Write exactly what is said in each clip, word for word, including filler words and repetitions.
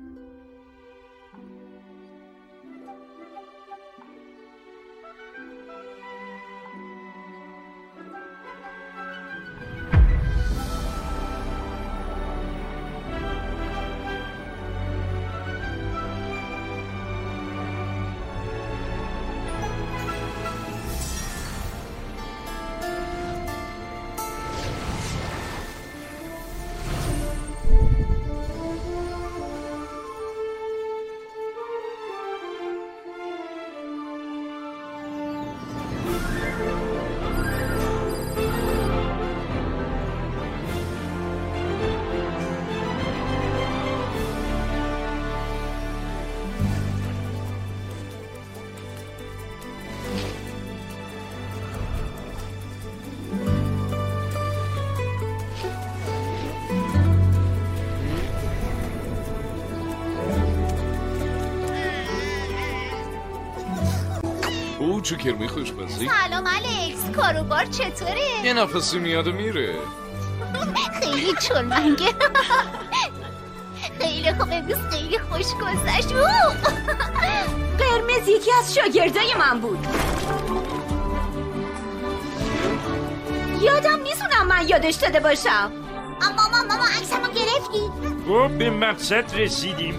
او چه کرمی خوشمزه. سلام الکس، کاروبار چطوره؟ یه نفسی میاد و میره. خیلی چلمنگه. خیلی خوب، امروز خیلی خوش گذشت. قرمز یکی از شاگردای من بود. یادم نیستونم من یادش داده باشم. ماما ماما عکسمو گرفتی؟ خب به مقصد رسیدیم.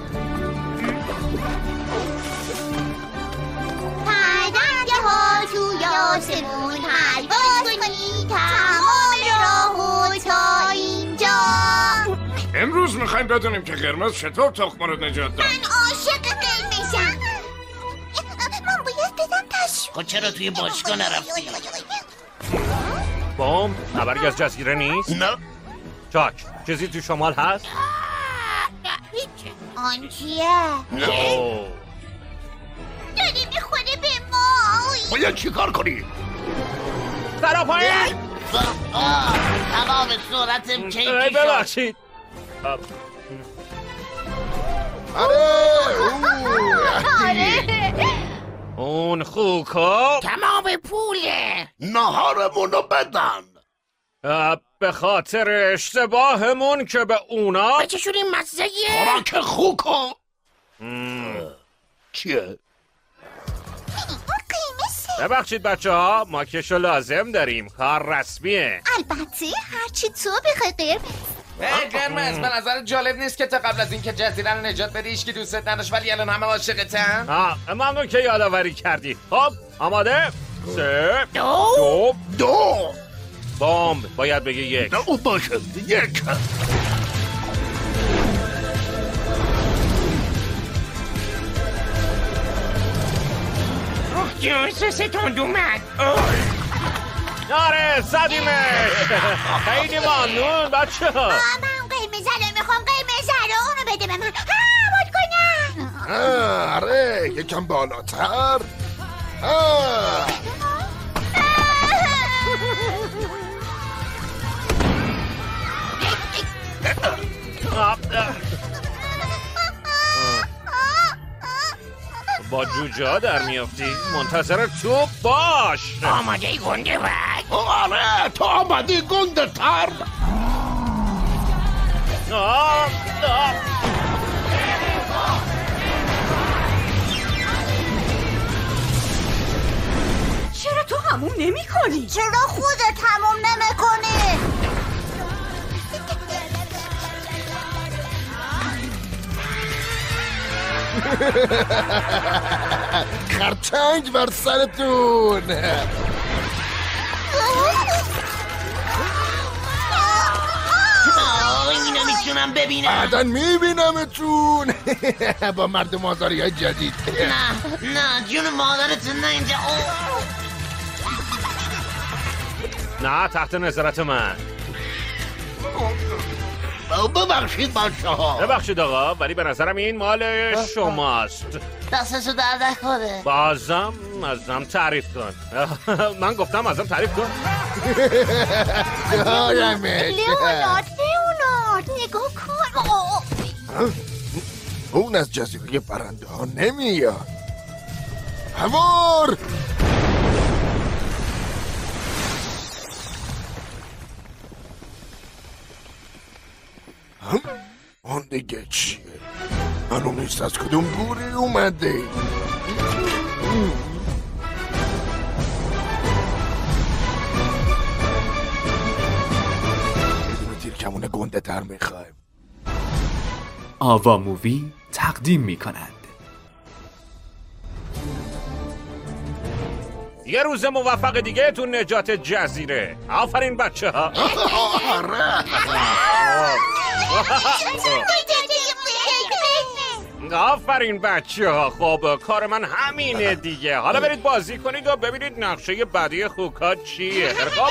پرنده ها توی آسمون پرواز کنی تمام راهو تا اینجا. امروز میخوایم بدونیم که قرمز چطور تخم رو نجات داد. من عاشق قرمزم. من باید بدم تشویق. خب چرا توی باشگاه نرفتی؟ بام خبری از جزیره نیست؟ نه. چاک چیزی تو شمال هست؟ آن چیه؟ نه. داری میخوره به ما. باید چی کار کنی؟ سرا پایین! تمام صورتم کیکی شد. ببخشید. آره. اون خوکا تمام پوله. نهارمونو بدن. به خاطر اشتباهمون که به اونا به چشون این مزهیه؟ خوراک خوکا. چیه؟ ببخشید بچه ها، ما کشو لازم داریم، کار رسمیه. البته هرچی تو بخوای قرمز. قرمز به نظر جالب نیست که تا قبل از اینکه جزیره رو نجات بدی هیچ کی دوستت نداشت ولی الان همه عاشقتن؟ آه ممنون که یادآوری کردی. خب آماده؟ سه دو دو دو بام باید بگی یک. نه او باشه یک. جون سستون اومد. آره زدیمه. خیلی ممنون بچه ها. من قرمزه رو میخوام، قرمزه رو اونو بده به من. ها بود کنم. آره یکم بالاتر. آه. با جوجه در میافتی منتظر تو باش. آماده گنده بک. آره تو آماده گنده تر. آه آه. چرا تو هموم نمی کنی؟ چرا خودت تموم نمی کنی؟ خرچنگ بر سرتون. اینو میتونم ببینم. بعدن میبینمتون. با مردم آزاری های جدید. نه نه جون مادرتون نه اینجا. نه تحت نظرت من. ببخشید بچه ها. ببخشید آقا ولی به نظرم این مال شماست. دستشو در نکنه. بازم ازم تعریف کن. من گفتم ازم تعریف کن. لیونارد لیونارد نگاه کن. اون از جزیره پرنده ها نمیاد. هوار اون دیگه چیه؟ معلوم نیست از کدوم گوری اومده. بدون تیرکمونه گنده تر میخوایم. آوا مووی تقدیم میکنند یه روز موفق دیگه تو نجات جزیره. آفرین بچه ها. آفرین بچه ها. خب کار من همینه دیگه. حالا برید بازی کنید و ببینید نقشه بعدی خوکا چیه. خب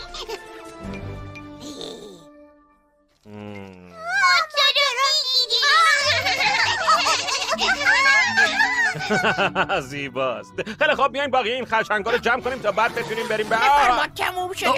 زیباست. خیلی خب بیاین باقی این خرچنگا رو جمع کنیم تا بعد بتونیم بریم به ما تموم شده.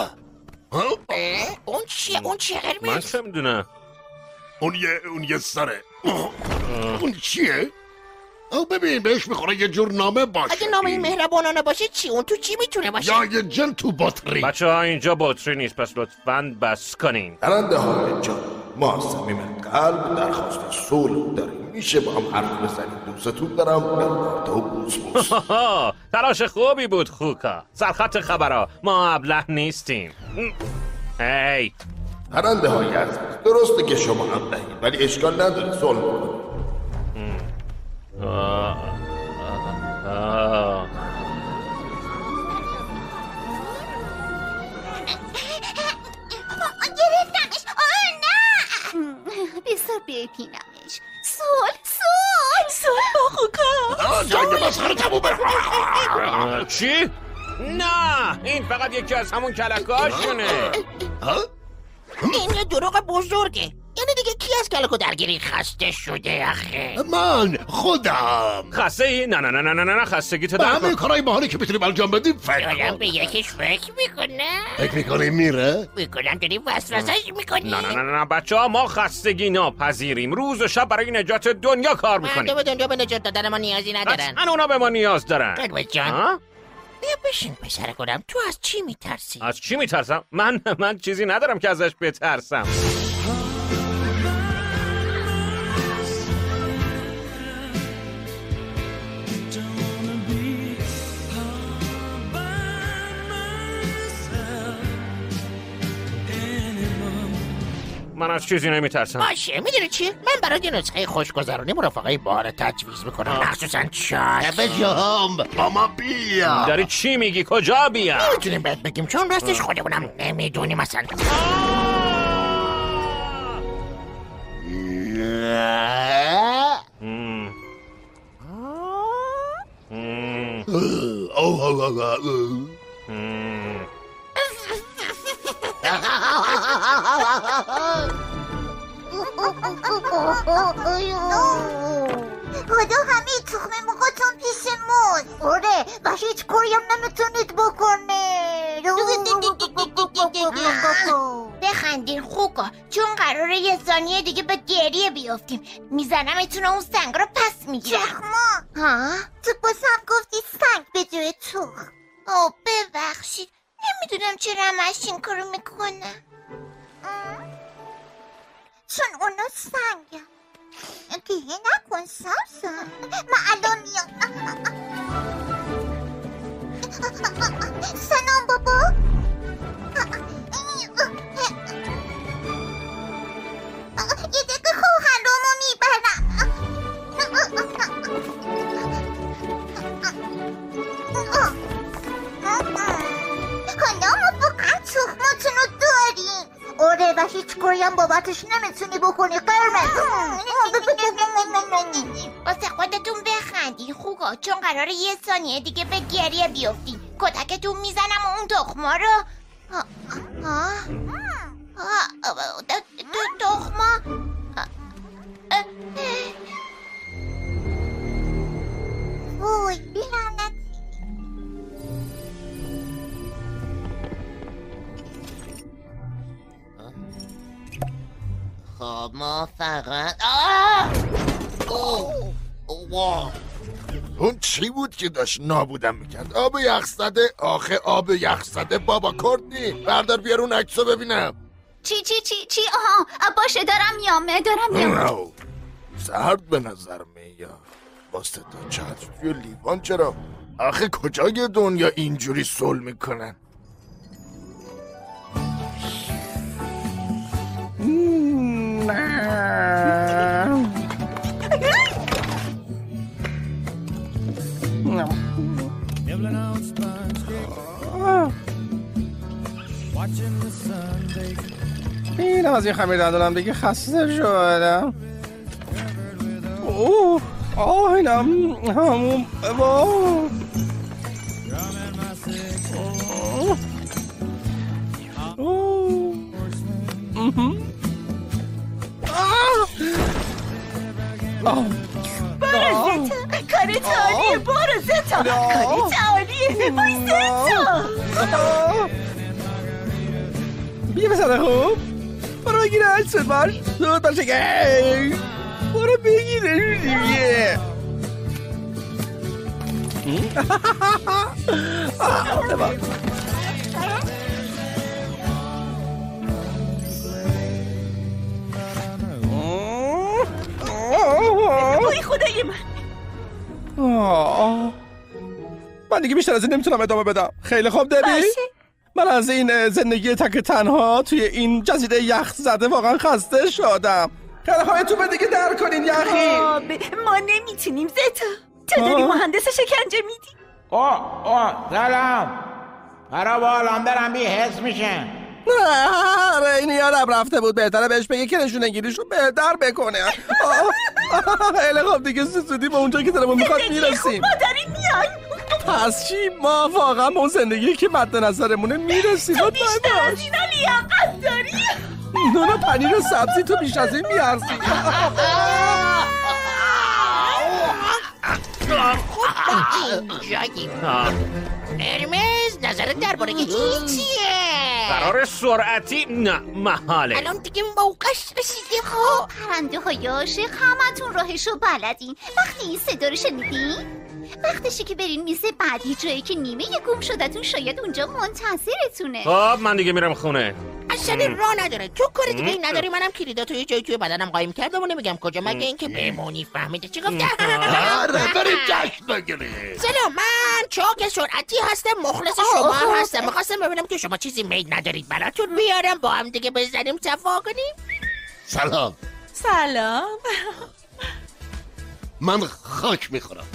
اون چیه؟ اون چیه قرمز؟ من چه میدونم. اون یه اون یه سره. اون چیه؟ او ببین بهش میخوره یه جور نامه باشه. اگه نامه مهربانانه باشه چی؟ اون تو چی میتونه باشه؟ یا یه جن تو بطری. بچه ها اینجا بطری نیست، پس لطفاً بس کنین. درنده ها اینجا ما صمیم قلب درخواست صلح داریم. میشه با هم حرف بزنیم. دوستتون دارم. برنارد و بوس بوس. تلاش خوبی بود خوکا. سرخط خبرها ما ابله نیستیم. هی درنده های عزیز، درسته که شما ابلهید ولی اشکال نداره صلح کنیم. آه. آه. گرفتمش. آه نه بسار ببینمش. سول سول سول با خوکا. جنگ مسخره تمومه. چی؟ نه این فقط یکی از همون کلکاشونه. این یه دروغ بزرگه. یعنی دیگه کی از کلکو درگیری خسته شده آخه؟ من خودم. خسته ای؟ نه نه نه نه نه نه خستگی تو به در همه کارهای بحالی که بتونیم انجام بدیم فکر دارم کن. به یکیش فکر میکنه. فکر میکنی میره؟ میکنم داری وسوسش میکنی. نه نه نه نه بچه ها ما خستگی ناپذیریم. روز و شب برای نجات دنیا کار میکنیم. مردم دنیا به نجات دادن ما نیازی ندارن. قطعاً اونا به ما نیاز دارن. قلبت جان ها؟ بیا بشین پسر گلم. تو از چی میترسی؟ از چی میترسم؟ من من چیزی ندارم که ازش بترسم. من از چیزی نمیترسم. باشه میدونی چی؟ من برای یه نسخه خوشگذرانی مرافقه بار تجویز میکنم. مخصوصا چای. به جام با ما بیا. داری چی میگی؟ کجا بیا؟ نمیتونیم بهت بگیم چون راستش خودمونم نمیدونیم اصلا. مم. مم. اوه اوه اوه اوه. مم. خدا همه تخم موقعتون پیش موز. آره و هیچ کاریم نمیتونید بکنه. بخندین خوکا چون قراره یه ثانیه دیگه به گریه بیافتیم. میزنم اتونه اون سنگ رو پس میگیرم. چخما ها؟ تو بازم گفتی سنگ به جای تخم. آه ببخشید نمیدونم چرا همش این کارو میکنه. چون اونا سنگم. گیه نکن سمسم. من الان میام. سلام بابا. یه دقیقه خواهرامو میبرم. حالا ما واقعا تخماتونو داریم. آره و هیچ کاریم بابتش نمیتونی بکنی قرمز. واسه خودتون بخندی خوگا چون قراره یه ثانیه دیگه به گریه بیفتی. کتکتون میزنم و اون تخما رو تخما وای لعنتی. خب ما فقط آه! اوه! اوه! اون چی بود که داشت نابودم میکرد؟ آب یخزده؟ آخه آب یخزده بابا کردی. بردار بیار اون عکسو ببینم. چی چی چی چی آها باشه دارم میام دارم میام. سرد به نظر میاد. با سه تا چتر توی لیوان چرا؟ آخه کجای دنیا اینجوری صلح میکنن؟ اینم از این خمیر دندونم دیگه خسته شدم. اوه آه اینم همون با برو زتا کارت عالیه. برو زتا کارت عالیه. وای زتا بیا بسده خوب. برو بگیره هشت باش زود باشه که برو بگیره دیگه. وای خدای من. من دیگه بیشتر از این نمیتونم ادامه بدم. خیلی خوب دبی. من از این زندگی تک تنها توی این جزیره یخ زده واقعا خسته شدم. خیلی خوب تو به دیگه در کنین یخی. ما نمیتونیم زتا. تو داری مهندس شکنجه میدی. آه آه سلام. برا بالام برم بی حس میشن. نه اینی یادم رفته بود. بهتره بهش بگه که نشونه گیریشو بهتر بکنه. خیلی خوب دیگه زودی به اونجا که دلمون میخواد میرسیم. ما داریم میایم. پس چی؟ ما واقعا به اون زندگی که مد نظرمونه میرسیم. تو بیشتر از اینا لیاقت داری. نون پنیر و سبزی تو بیش از این میارزی. اینجاییم. قرمز نظرت درباره این چیه؟ قرار سرعتی نه محاله. الان دیگه موقعش رسیده. خب پرنده های عاشق همتون راهشو بلدین. وقتی این صدا رو شنیدین وقتشه که برین میز بعدی، جایی که نیمه گم شدتون شاید اونجا منتظرتونه. خب من دیگه میرم خونه. اصلا راه نداره. تو کار دیگه این نداری. منم کلیداتو یه جایی توی بدنم قایم کردم و نمیگم کجا مگه اینکه بمونی. فهمیده چی گفتم؟ آره بریم جشن بگیریم. سلام من چاک سرعتی هستم. مخلص شما هم هستم. میخواستم ببینم که شما چیزی میل ندارید براتون بیارم با هم دیگه بزنیم صفا کنیم. سلام. سلام. من خاک میخورم.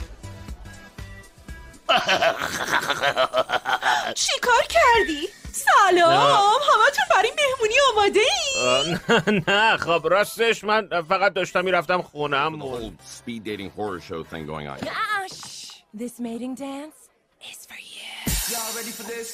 چی کار کردی؟ سلام همتون برای مهمونی آماده ای؟ نه نه خب راستش من فقط داشتم میرفتم خونم. Speed dating horror show thing going on. This mating dance is for you. Y'all ready for this?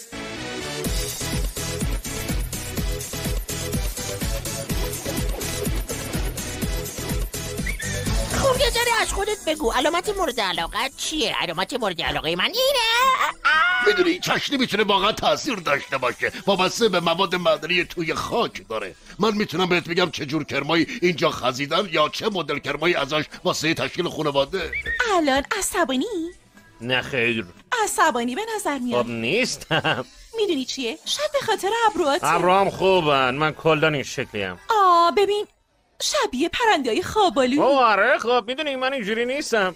خب یه ذره از خودت بگو. علامت مورد علاقت چیه؟ علامت مورد علاقه من اینه. میدونی چشنی میتونه واقعا تاثیر داشته باشه. وابسته به مواد معدنی توی خاک داره. من میتونم بهت بگم چه جور کرمایی اینجا خزیدن یا چه مدل کرمایی ازش واسه تشکیل خانواده. الان عصبانی؟ نه خیر عصبانی به نظر میاد. خب نیستم. میدونی چیه؟ شاید به خاطر ابروهاته. ابروام خوبن. من کلدان این شکلیم. آه ببین شبیه پرنده های خوابالو. آره خب میدونی من اینجوری نیستم.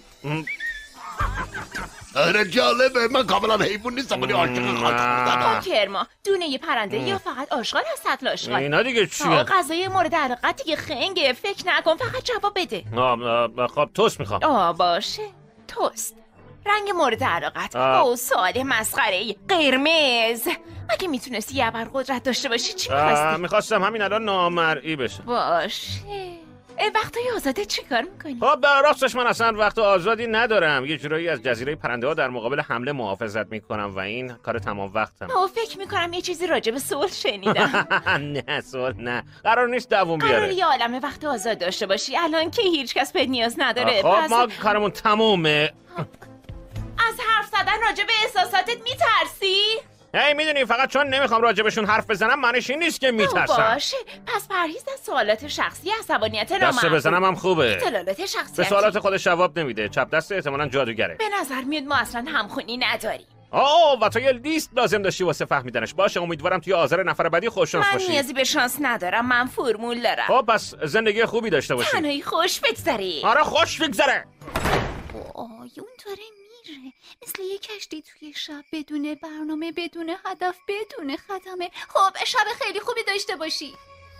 آره جالبه. من کاملا حیوان نیستم ولی عاشق خاک خوردنم. کرما دونه یه پرنده یا فقط آشغال از سطل آشغال؟ اینا دیگه چیه؟ غذای مورد علاقت دیگه خنگه. فکر نکن فقط جواب بده. خب توست میخوام. آه باشه توست. رنگ مورد علاقت. او سوال مسخره قرمز. اگه میتونستی یه ابرقدرت داشته باشی چی میخواستی؟ میخواستم همین الان نامرئی بشم. باشه. وقتای آزاده چی کار میکنی؟ خب راستش من اصلا وقت آزادی ندارم. یه جورایی از جزیره پرنده ها در مقابل حمله محافظت میکنم و این کار تمام وقتم. او فکر میکنم یه چیزی راجع به صلح شنیدم. نه صلح نه. قرار نیست دووم بیاره. قرار یه عالمه وقت آزاد داشته باشی الان که هیچ کس به نیاز نداره. خب پس... ما کارمون تمومه. از حرف زدن راجع به احساساتت میترسی؟ هی میدونی فقط چون نمیخوام راجبشون حرف بزنم معنیش این نیست که میترسم. باشه پس پرهیز از سوالات شخصی، عصبانیت نامعقول. دست بزنم هم خوبه. اطلاعات شخصی به سوالات خودش جواب نمیده. چپ دست احتمالاً جادوگره. به نظر میاد ما اصلا همخونی نداریم. آه و تو یه لیست لازم داشتی واسه فهمیدنش. باشه امیدوارم توی آذر نفر بعدی خوششانس من باشی. نیازی به شانس ندارم، من فرمول دارم. خب پس زندگی خوبی داشته باشی. تنهایی خوش بگذره. آره خوش بگذره. آی اون داره میره مثل یه کشتی توی شب، بدون برنامه، بدون هدف، بدون خدمه. خب شب خیلی خوبی داشته باشی.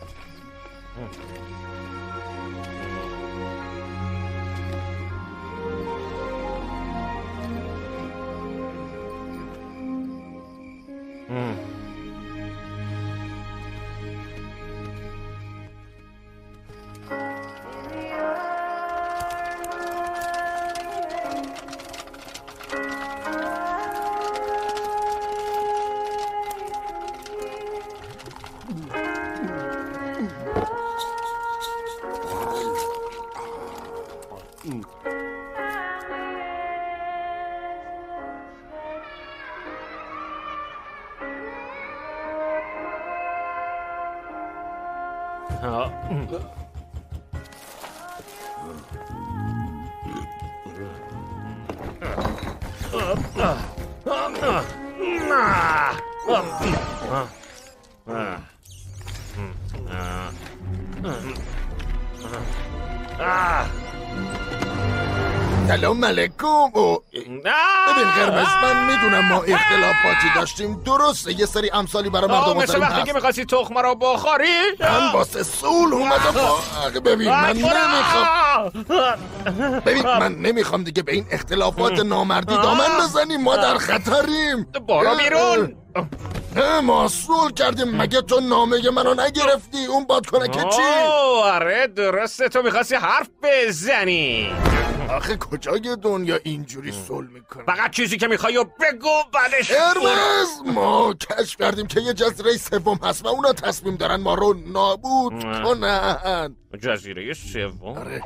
سلام علیکم. ببین قرمز، من میدونم ما اختلافاتی داشتیم، درسته یه سری امثالی برای مردم مثل آزاریم وقتی هست. که میخواستی تخم رو بخوری. من واسه سول اومدم. ببین من نمیخوام ببین من نمیخوام دیگه به این اختلافات نامردی دامن بزنیم. ما در خطریم. برو بیرون. ما سول کردیم. مگه تو نامه منو نگرفتی؟ اون بادکنکه چی؟ آره درسته، تو میخواستی حرف بزنی. آخه کجای دنیا اینجوری صلح میکنه؟ فقط چیزی که میخوای و بگو بعدش قرمز، ما کشف کردیم که یه جزیره سوم هست و اونا تصمیم دارن ما رو نابود کنن. جزیره سوم؟ آره.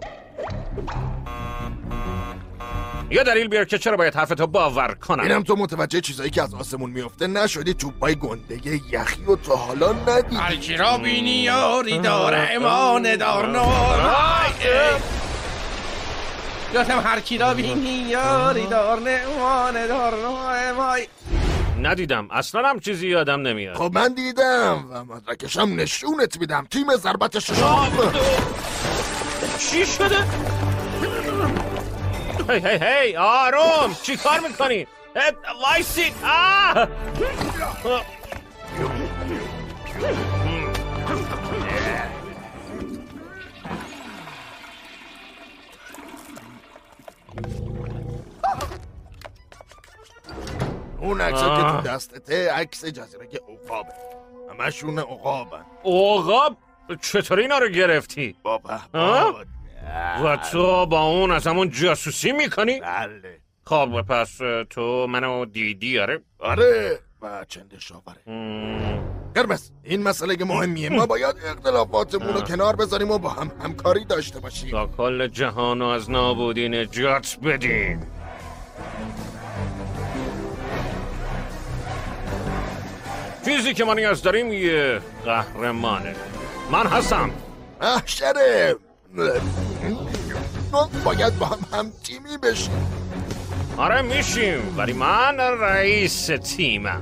یه دلیل بیار که چرا باید حرفتو باور کنم. اینم تو متوجه چیزایی که از آسمون میفته نشدی؟ توپای گنده یخی و تو حالا ندیدی. هر کی را بینی یاری داره ایمان دار نور. گفتم هر کی را بینی یاری دار ایمان دار نور. ندیدم اصلا، هم چیزی یادم نمیاد. خب من دیدم و مدرکشم نشونت میدم. تیم ضربت ششم. چی شده؟ هی هی هی آروم، چی کار میکنی؟ وایسید. آه اون عکسا که تو دستته عکس جزیره عقابه. همشون عقابن. عقاب؟ چطور اینا رو گرفتی؟ بابا و تو با اون از همون جاسوسی میکنی؟ بله. خب پس تو منو دیدی؟ آره؟ آره و چنده شاوره. قرمز، این مسئله که مهمیه. ما باید اختلافاتمون رو کنار بذاریم و با هم همکاری داشته باشیم تا کل جهان رو از نابودی نجات بدیم. چیزی که ما نیاز داریم یه قهرمانه. من هستم. محشره. ما باید با هم هم تیمی بشیم. آره میشیم، ولی من رئیس تیمم.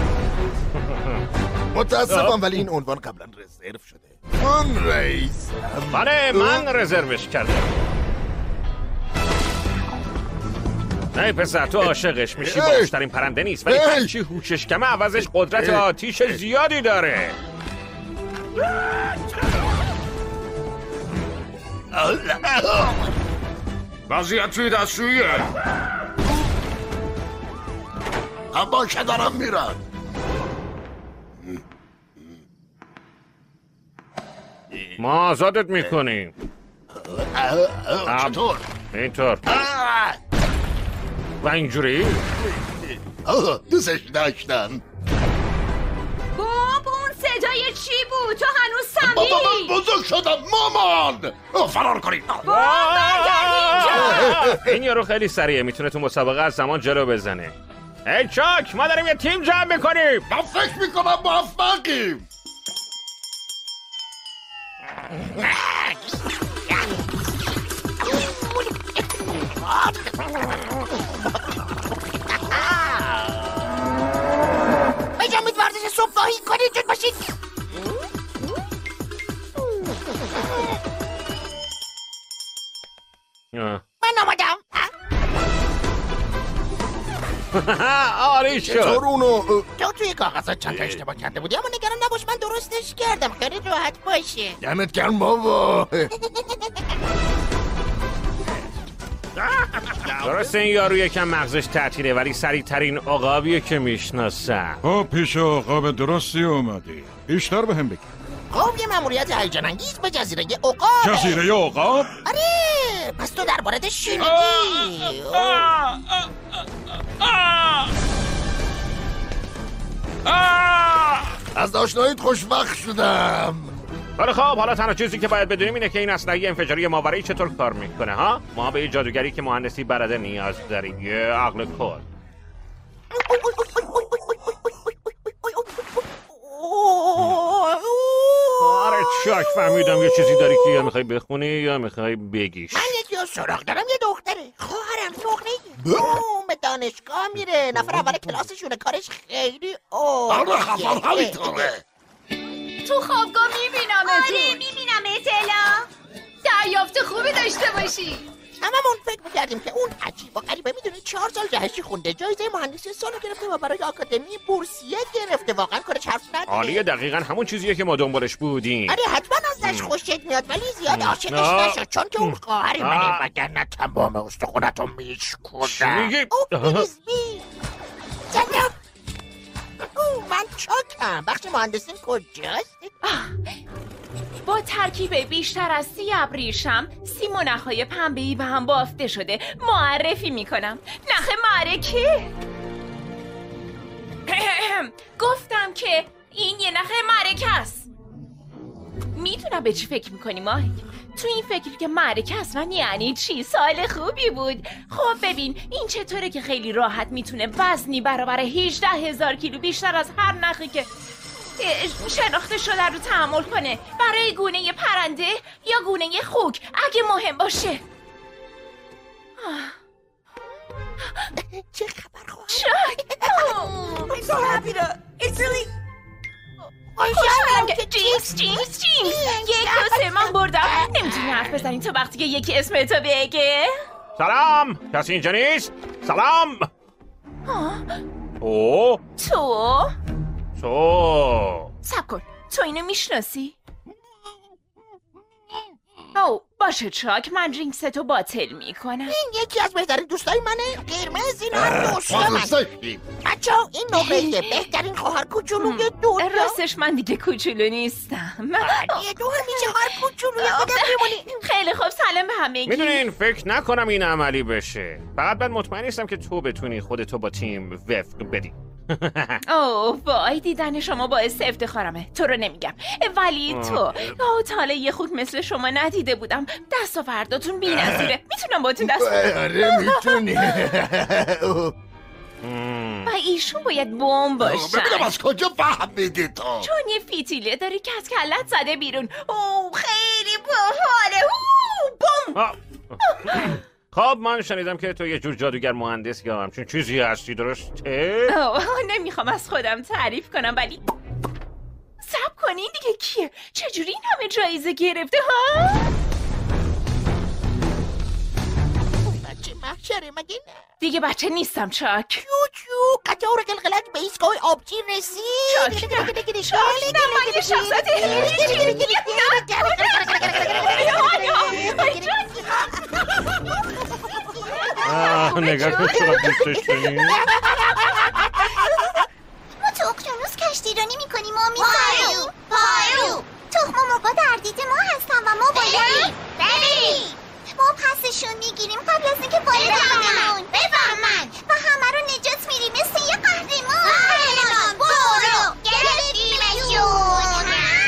متاسفم ولی این عنوان قبلا رزرو شده. من رئیسم. بله من رزروش کردم. نه پسر، تو عاشقش میشی. باهوشترین پرنده نیست ولی هرچی هوشش کمه عوضش قدرت آتیش زیادی داره. وضعیت توی دستشوییه. هم باشه دارم میرن. ما آزادت میکنیم. چطور؟ اینطور و اینجوری. دوستش داشتم. باب اون صدای چی بود؟ تو هنوز سمی؟ بابا من بزرگ شدم مامان. فرار کنید. این یارو خیلی سریعه، میتونه تو مسابقه از زمان جلو بزنه. ای چاک، ما داریم یه تیم جمع میکنیم. من فکر میکنم موفقیم. ماهی کنید جد باشید. من آمدم. آره شد. چطور اونو؟ تو توی کاغذ چند تا اشتباه کرده بودی، اما نگران نباش، من درستش کردم. خیلی راحت باشه. دمت گرم بابا. درسته این یارو یکم مغزش تعطیله ولی سریع ترین عقابیه که میشناسم. خب پیش عقاب درستی اومدی. بیشتر به هم بگی. خب یه مأموریت هیجان انگیز به جزیره عقاب. جزیره عقاب؟ آره پس تو در مورد شنیدی. از آشناییت خوشبخت شدم. ولی خب حالا تنها چیزی که باید بدونیم اینه که این اسلحه انفجاری ماورایی چطور کار میکنه ها؟ ما به یه جادوگری که مهندسی برده نیاز داریم. یه عقل کل. آره چاک فهمیدم یه چیزی داری که یا میخوای بخونی یا میخوای بگیش. من یکی از سراغ دارم، یه دختره خواهرم نقنه به دانشگاه میره، نفر اول کلاسشونه، کارش خیلی اوه. آره خفر همینطوره. تو خوابگاه میبینم. آره میبینم اطلاع. دریافت خوبی داشته باشی. هممون فکر میکردیم که اون عجیب و غریبه میدونی چهار سال جهشی خونده، جایزه مهندسی سالو گرفته و برای آکادمی بورسیه گرفته. واقعا کارش حرف نداره. عالیه، دقیقا همون چیزیه که ما دنبالش بودیم. آره حتما ازش خوشت میاد ولی زیاد عاشقش نشد چون که اون خواهر منه، وگرنه تمام استخوناتو میشکنه. میگی؟ اوه بیلیزمی جنب. من چاکم. بخش مهندسین کجاست؟ با ترکیب بیشتر از سی ابریشم، سی نخهای پنبه‌ای به هم بافته شده. معرفی میکنم. نخ معرکه. گفتم که این یه نخ معرکه است. میدونم به چی فکر میکنی ماهی؟ تو این فکر که معرکه اصلا یعنی چی؟ سال خوبی بود. خب ببین این چطوره که خیلی راحت میتونه وزنی برابر هجده هزار کیلو بیشتر از هر نخی که شناخته شده رو تحمل کنه برای گونه پرنده یا گونه خوک اگه مهم باشه. چه خبر خواهد؟ شاک I'm so happy to It's really خوشحالم که جینکس جینکس جینکس یک دوسته من بردم. نمیتونی حرف بزنی تو وقتی که یکی اسمتو بگه. سلام، کسی اینجا نیست؟ سلام. او تو تو سب کن، تو اینو میشناسی؟ او باشه چاک، من جینکستو باطل میکنم. این یکی از بهترین دوستای منه. قرمز این هم دوست من. بچه ها این نقره بهترین خواهر کوچولوی دنیا. راستش من دیگه کوچولو نیستم. یه دو همیشه خواهر کوچولوی خودم میمونی. خیلی خوب سلام به همگی. میدونین فکر نکنم این عملی بشه. فقط من مطمئن نیستم که تو بتونی خودتو با تیم وفق بدی. اوه وای، دیدن شما باعث افتخارمه. تو رو نمیگم ولی تو اوه تا حالا یه خود مثل شما ندیده بودم. دست و فرداتون بی نظیره. میتونم با تون دست آره میتونی. و ایشون باید بمب باشن. ببینم از کجا فهمیدی تو؟ چون یه فیتیله داری که از کلت زده بیرون. اوه خیلی باحاله. اوه بمب. خب من شنیدم که تو یه جور جادوگر مهندس یا همچین چیزی هستی، درسته؟ اوه نمیخوام از خودم تعریف کنم ولی صبر کنین دیگه. کیه؟ چجوری این همه جایزه گرفته ها؟ بچه محشره مگه نه؟ دیگه بچه نیستم چاک. چو چو قطار قلقلک به ایستگاه آبچی رسید. چاک نه چاک نه من یه شخصت آه نگاه کن چقدر دوستش داری. ما تو اقیانوس کشتیرانی میکنیم و میزنیم. پارو تخم مرغا در دید ما هستن و ما باید بریم. ما پسشون میگیریم قبل از اینکه باید بفهمن بفهمن و همه رو نجات میریم مثل یه قهرمان. قهرمان برو گرفتیمشون.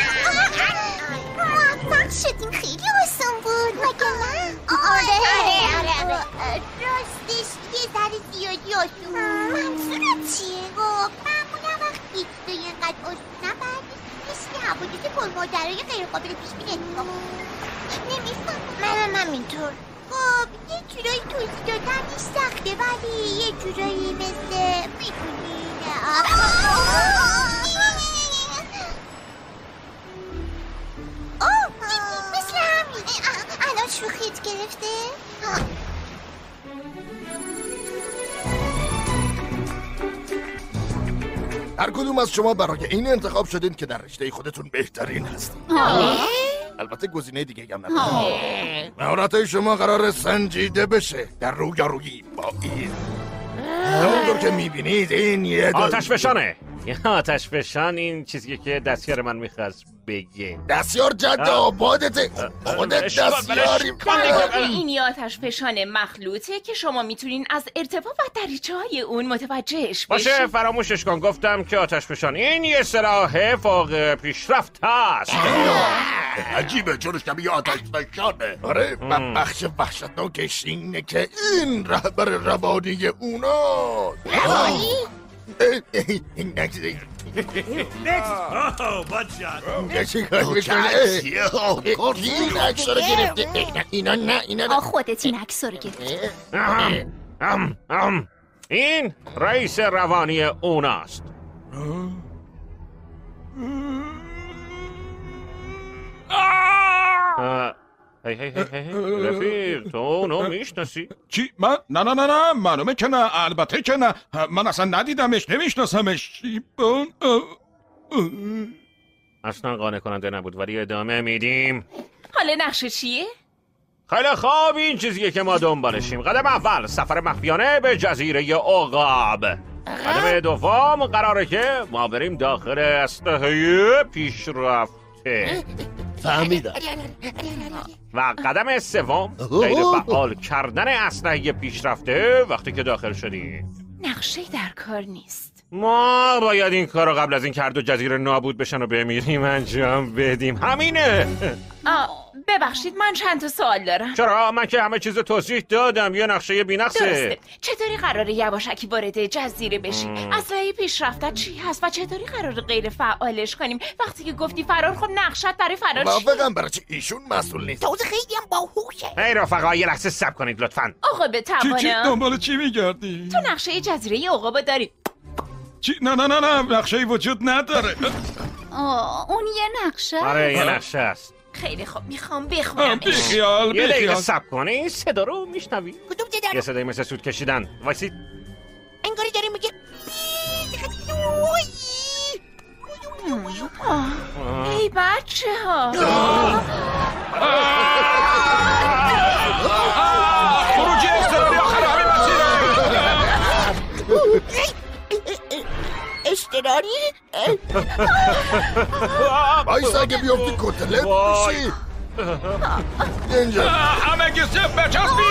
موفق شدیم. خیلی آسان بود مگه نه؟ آره آره راستش یه ذره زیادی آسون. منظورت چیه؟ خب معمولا وقتی تو اینقدر آسونم بعدش مثل حوادث پرماجرای غیرقابل پیش بینی اتفاق نمیفهم. منم همینطور. خب یه جورایی توضیح دادنش سخته ولی یه جورایی مثل میدونی گرفته؟ هر کدوم از شما برای این انتخاب شدین که در رشته خودتون بهترین هستین. البته گزینه دیگه هم نداره. مهارت شما قرار سنجیده بشه در رویارویی با این. همونطور که میبینید این یه آتش فشانه. آتش فشان این چیزی که دستیار من میخواست بگه. دستیار جد آبادته. خودت دستیاری. این یه آتش فشان مخلوطه که شما میتونین از ارتفاع و دریچه های اون متوجهش بشین. باشه فراموشش کن، گفتم که آتش فشان این یه سلاح فوق پیشرفت هست. عجیبه چون شبیه آتش فشانه. آره بخش وحشتناکش اینه که این رهبر روانی اونا. روانی؟ این عکس رو گرفته. اینا نه اینا خودت این عکس رو گرفته. این رئیس روانی اوناست. هی هی هی هی رفیق تو اونو میشناسی؟ چی؟ من؟ نه نه نه نه منو که نه، البته که نه، من اصلا ندیدمش، نمیشناسمش. اصلا قانع کننده نبود ولی ادامه میدیم. حالا نقشه چیه؟ خیلی خوب این چیزیه که ما دنبالشیم. قدم اول سفر مخفیانه به جزیره عقاب. قدم دوم قراره که ما بریم داخل اسلحه پیشرفته. فهمیدم. و قدم سوم غیر فعال کردن اسلحه پیشرفته وقتی که داخل شدیم. نقشه در کار نیست. ما باید این کارو قبل از این که هر دو جزیره نابود بشن و بمیریم انجام بدیم. همینه. آه ببخشید من چند تا سوال دارم. چرا؟ من که همه چیز توضیح دادم. یه نقشه بی‌نقصه. درسته. چطوری قراره یواشکی وارد جزیره بشی؟ اسلحه پیشرفته چی هست و چطوری قراره غیر فعالش کنیم؟ وقتی که گفتی فرار، خب نقشت برای فرار چی؟ موافقم، برای چی ایشون مسئول نیست. تازه خیلی هم باهوشه. هی رفقا یه لحظه صبر کنید لطفاً. آقا به چی چی توانم. دنبال چی میگردی؟ تو نقشه جزیره عقاب داری. چی؟ نه نه نه نه نقشه‌ای وجود نداره. آه اون یه نقشه؟ آره یه نقشه است. خیلی خوب میخوام بخونم. بیخیال یه دقیقه بیخیال. صبر کنی این صدا رو میشنوی؟ کدوم صدا؟ یه صدایی مثل سود کشیدن. وایسید. انگاری داره میگه ای بچه ها. خروجی اضطراری آخر همین اشتراری؟ بایسته اگه بیافتی کتلت میشی. اینجا همه گی صف بچسبی.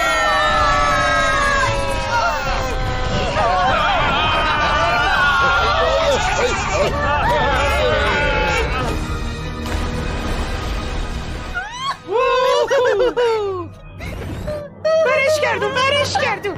برش کردم برش کردم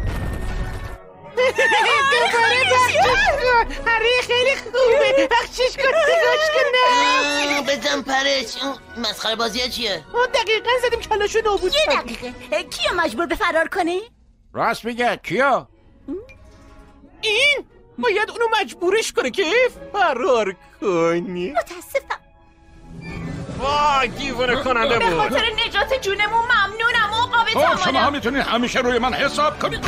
دوباره بخشش کن. هره خیلی خوبه. بخشش کن نگاش کن. نه بزن پرش. مسخره بازی چیه؟ دقیقا زدیم کلاشو نابود. یه دقیقه کیو مجبور به فرار کنی؟ راست میگه کیو؟ این باید اونو مجبورش کنه که فرار کنی. متاسفم. وای دیوونه کننده به بود. خاطر نجات جونمون ممنونم عقاب خب شما توانم. هم میتونید همیشه روی من حساب کنید.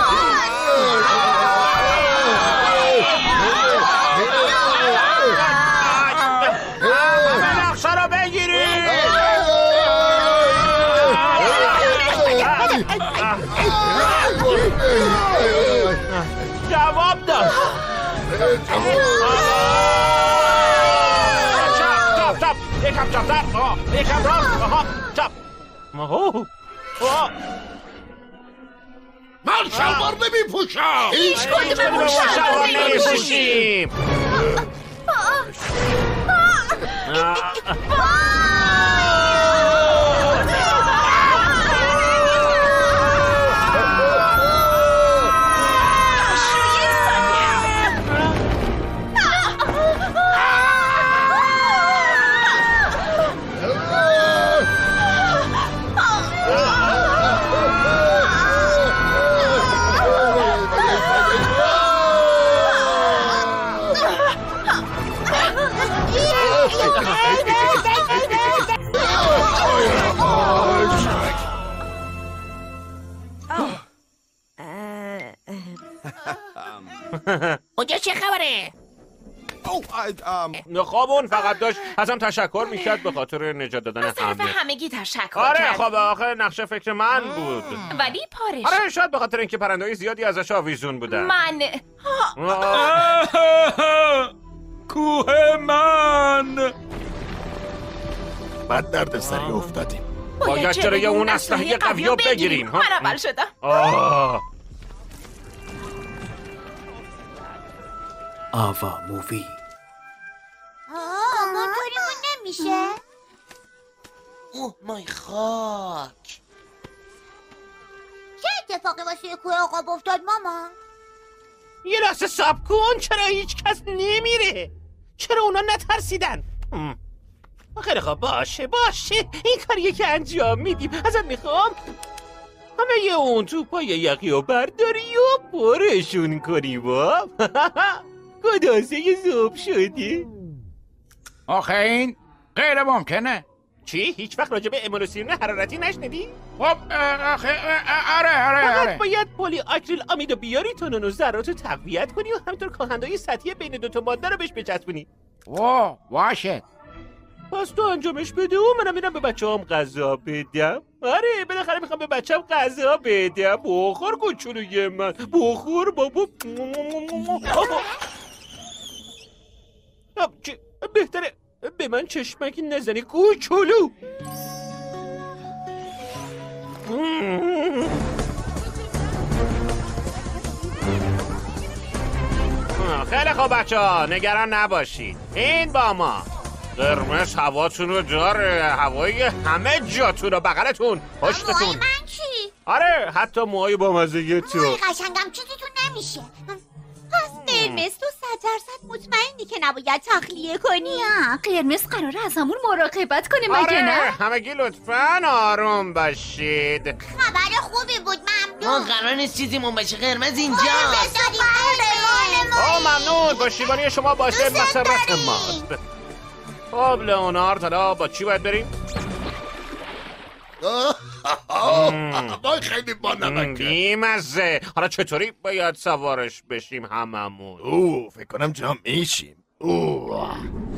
همه نقشه رو بگیرید. جواب داد. چپ چپ یکم چپ چپ یکم راست آها چپ. من شلوار نمیپوشم. هیچ کدوممون شلوار نمیپوشیم. همه. خب فقط داشت ازم تشکر میکرد به خاطر نجات دادن از طرف همه. همگی تشکر آره کرد. خب آخه نقشه فکر من بود. ولی پارش آره شاید به خاطر اینکه پرنده‌های زیادی ازش آویزون بودن. من کوه من. بعد درد سری افتادیم. باید جلوی اون اسلحه قوی رو بگیریم. من اول شدم. آوا مووی. آه موتوریمون نمیشه؟ اوه مای خاک. چه اتفاقی واسه کوه عقاب افتاد مامان؟ یه لحظه صبر کن. چرا هیچ کس نمیره؟ چرا اونا نترسیدن؟ خیلی خوب باشه باشه این کاریه که انجام میدیم. ازت میخوام همه یه اون توپای یقی و برداری و پرشون کنی با گدازه زوب شدی. آخه این غیر ممکنه. چی؟ هیچ وقت راجع به امولوسیون حرارتی نشنیدی؟ خب آخه آره آره فقط آره باید پلی آکریل امیدو بیاری تا نانو ذرات رو تقویت کنی و همینطور کاهندهای سطحی بین دوتا ماده رو بهش بچسبونی. واو باشه. پس تو انجامش بده و منم میرم به بچه هم غذا بدم. آره بالاخره میخوام به بچه هم غذا بدم. بخور کوچولوی من بخور بابا. چه بهتره به من چشمکی نزنی کوچولو. خیلی خوب بچه ها نگران نباشید. این با ما قرمز هواتون رو داره. هوایی همه جاتون رو بغلتون پشتتون. موهای من چی؟ آره حتی موهای با مزه تو. موهای قشنگم چیزیتون نمیشه. پس قرمز تو صد درصد مطمئنی که نباید تخلیه کنی؟ نه قرمز قراره از همون مراقبت کنه مگه آره نه؟ همگی لطفاً آروم باشید. خبر خوبی بود ممنون. ما قرار نیست چیزیمون بشه. قرمز اینجا. او ممنون. پشتیبانی شما باعث مسرت ماست. خب لئونارد حالا با چی باید بریم؟ وای خیلی با نمکه. بیمزه. حالا چطوری باید سوارش بشیم هممون؟ اوه فکر کنم جا میشیم. اوه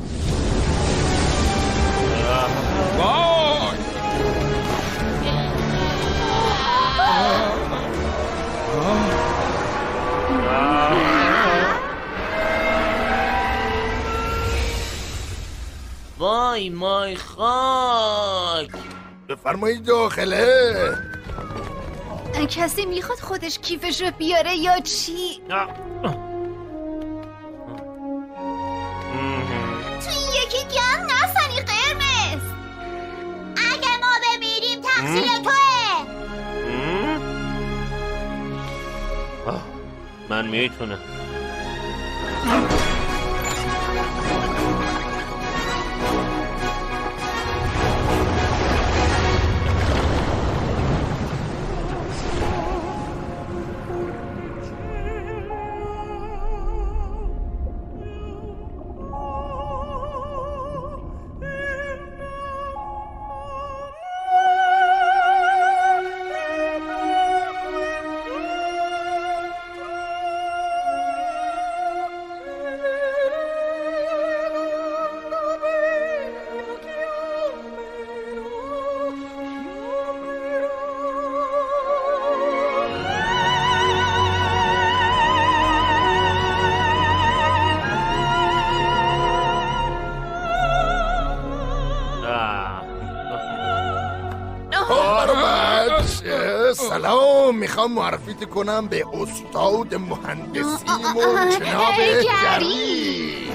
وای وای مای خاک. بفرمایید داخله. کسی میخواد خودش کیفش رو بیاره یا چی؟ تو این یکی گم نسنی قرمز. اگه ما بمیریم تقصیر توه. من میتونم. سلام میخوام معرفیت کنم به استاد مهندسیمون جناب گری.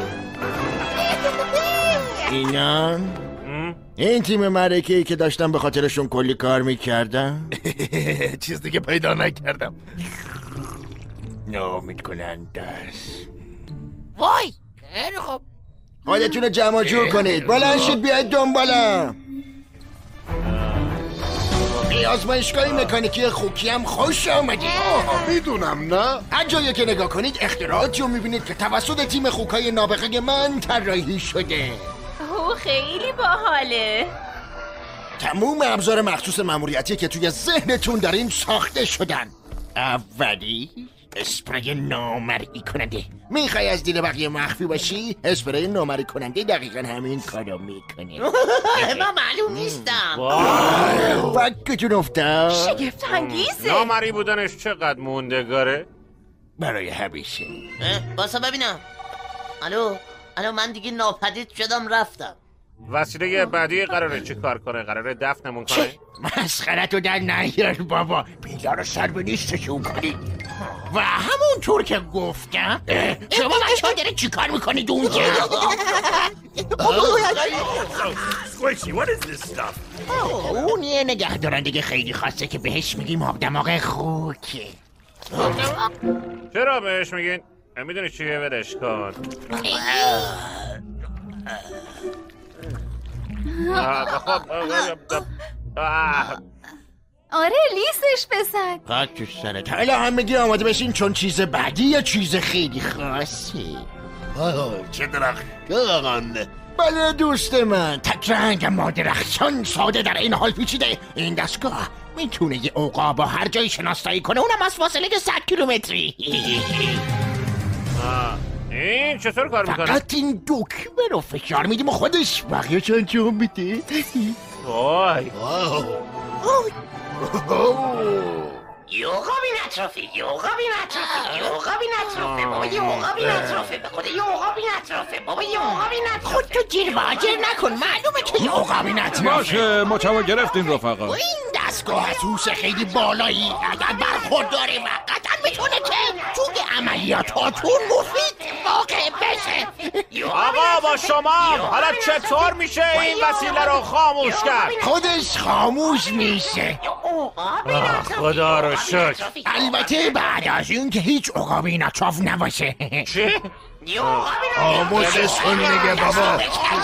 اینا این تیم معرکه‌ای که داشتم به خاطرشون کلی کار میکردم. چیز دیگه پیدا نکردم. نامید کننده است. وای خیلی خوب خودتون رو جمع جور کنید. بلند شید بیاید دنبالم. این آزمایشگاه مکانیکی خوکی هم خوش آمدید. میدونم نه. هر جایی که نگاه کنید اختراعاتی رو میبینید که توسط تیم خوکای نابغه من طراحی شده. اوه خیلی باحاله. تموم ابزار مخصوص ماموریتی که توی ذهنتون داریم ساخته شدن. اولی اسپری نامرئی کننده. میخوای از دید بقیه مخفی باشی؟ اسپری نامرئی کننده دقیقا همین کارو میکنه. ما معلوم نیستم. فکتون افتاد. شگفت انگیزه. نامرئی بودنش چقدر موندگاره؟ برای همیشه. باسا ببینم. الو الو من دیگه ناپدید شدم رفتم. وسیله بعدی قراره چی کار کنه؟ قراره دفنمون کنه؟ مسخرتو در نیار بابا. بیدار رو سر به نیستشون کنید. و همونطور که گفتم شما بچه ها داره چی کار میکنید اونجا؟ اون یه نگه دارنده خیلی خاصه که بهش میگیم آب دماغ خوکه. چرا بهش میگین؟ میدونی چیه؟ ولش کن. خب آره لیسش بزن. خاک تو سرت. حالا همگی آماده بشین چون چیز بعدی یا چیز خیلی خاصی. چه درخشان. بله دوست من، تک رنگ اما درخشان، ساده در این حال پیچیده. این دستگاه میتونه یه عقاب با هر جایی شناسایی کنه، اونم از فاصله صد کیلومتری. این چطور کار میکنه؟ فقط این دکمه رو فشار میدیم و خودش بقیه چه انجام میده. وای یه عقابی نطرافه، یه عقابی نطرافه، یه عقابی نطرافه بابا، یه عقابی نطرافه به خدا، یه عقابی نطرافه بابا، یه عقابی نطرافه. خودتو گیر واجر نکن، معلومه که یه عقابی نطرافه. باشه ما چوا گرفتیم رفقا. و این دستگاه از هوش خیلی بالایی اگر برخورداره و قطعا میتونه که توی عملیاتاتون مفید واقع بشه. آقا با شما حالا چطور میشه این وسیله رو خاموش کرد؟ خودش خاموش میشه. خدا رو شکر. البته بعد از این که هیچ عقابی اطراف نباشه. چی؟ خاموشش کن میگه بابا.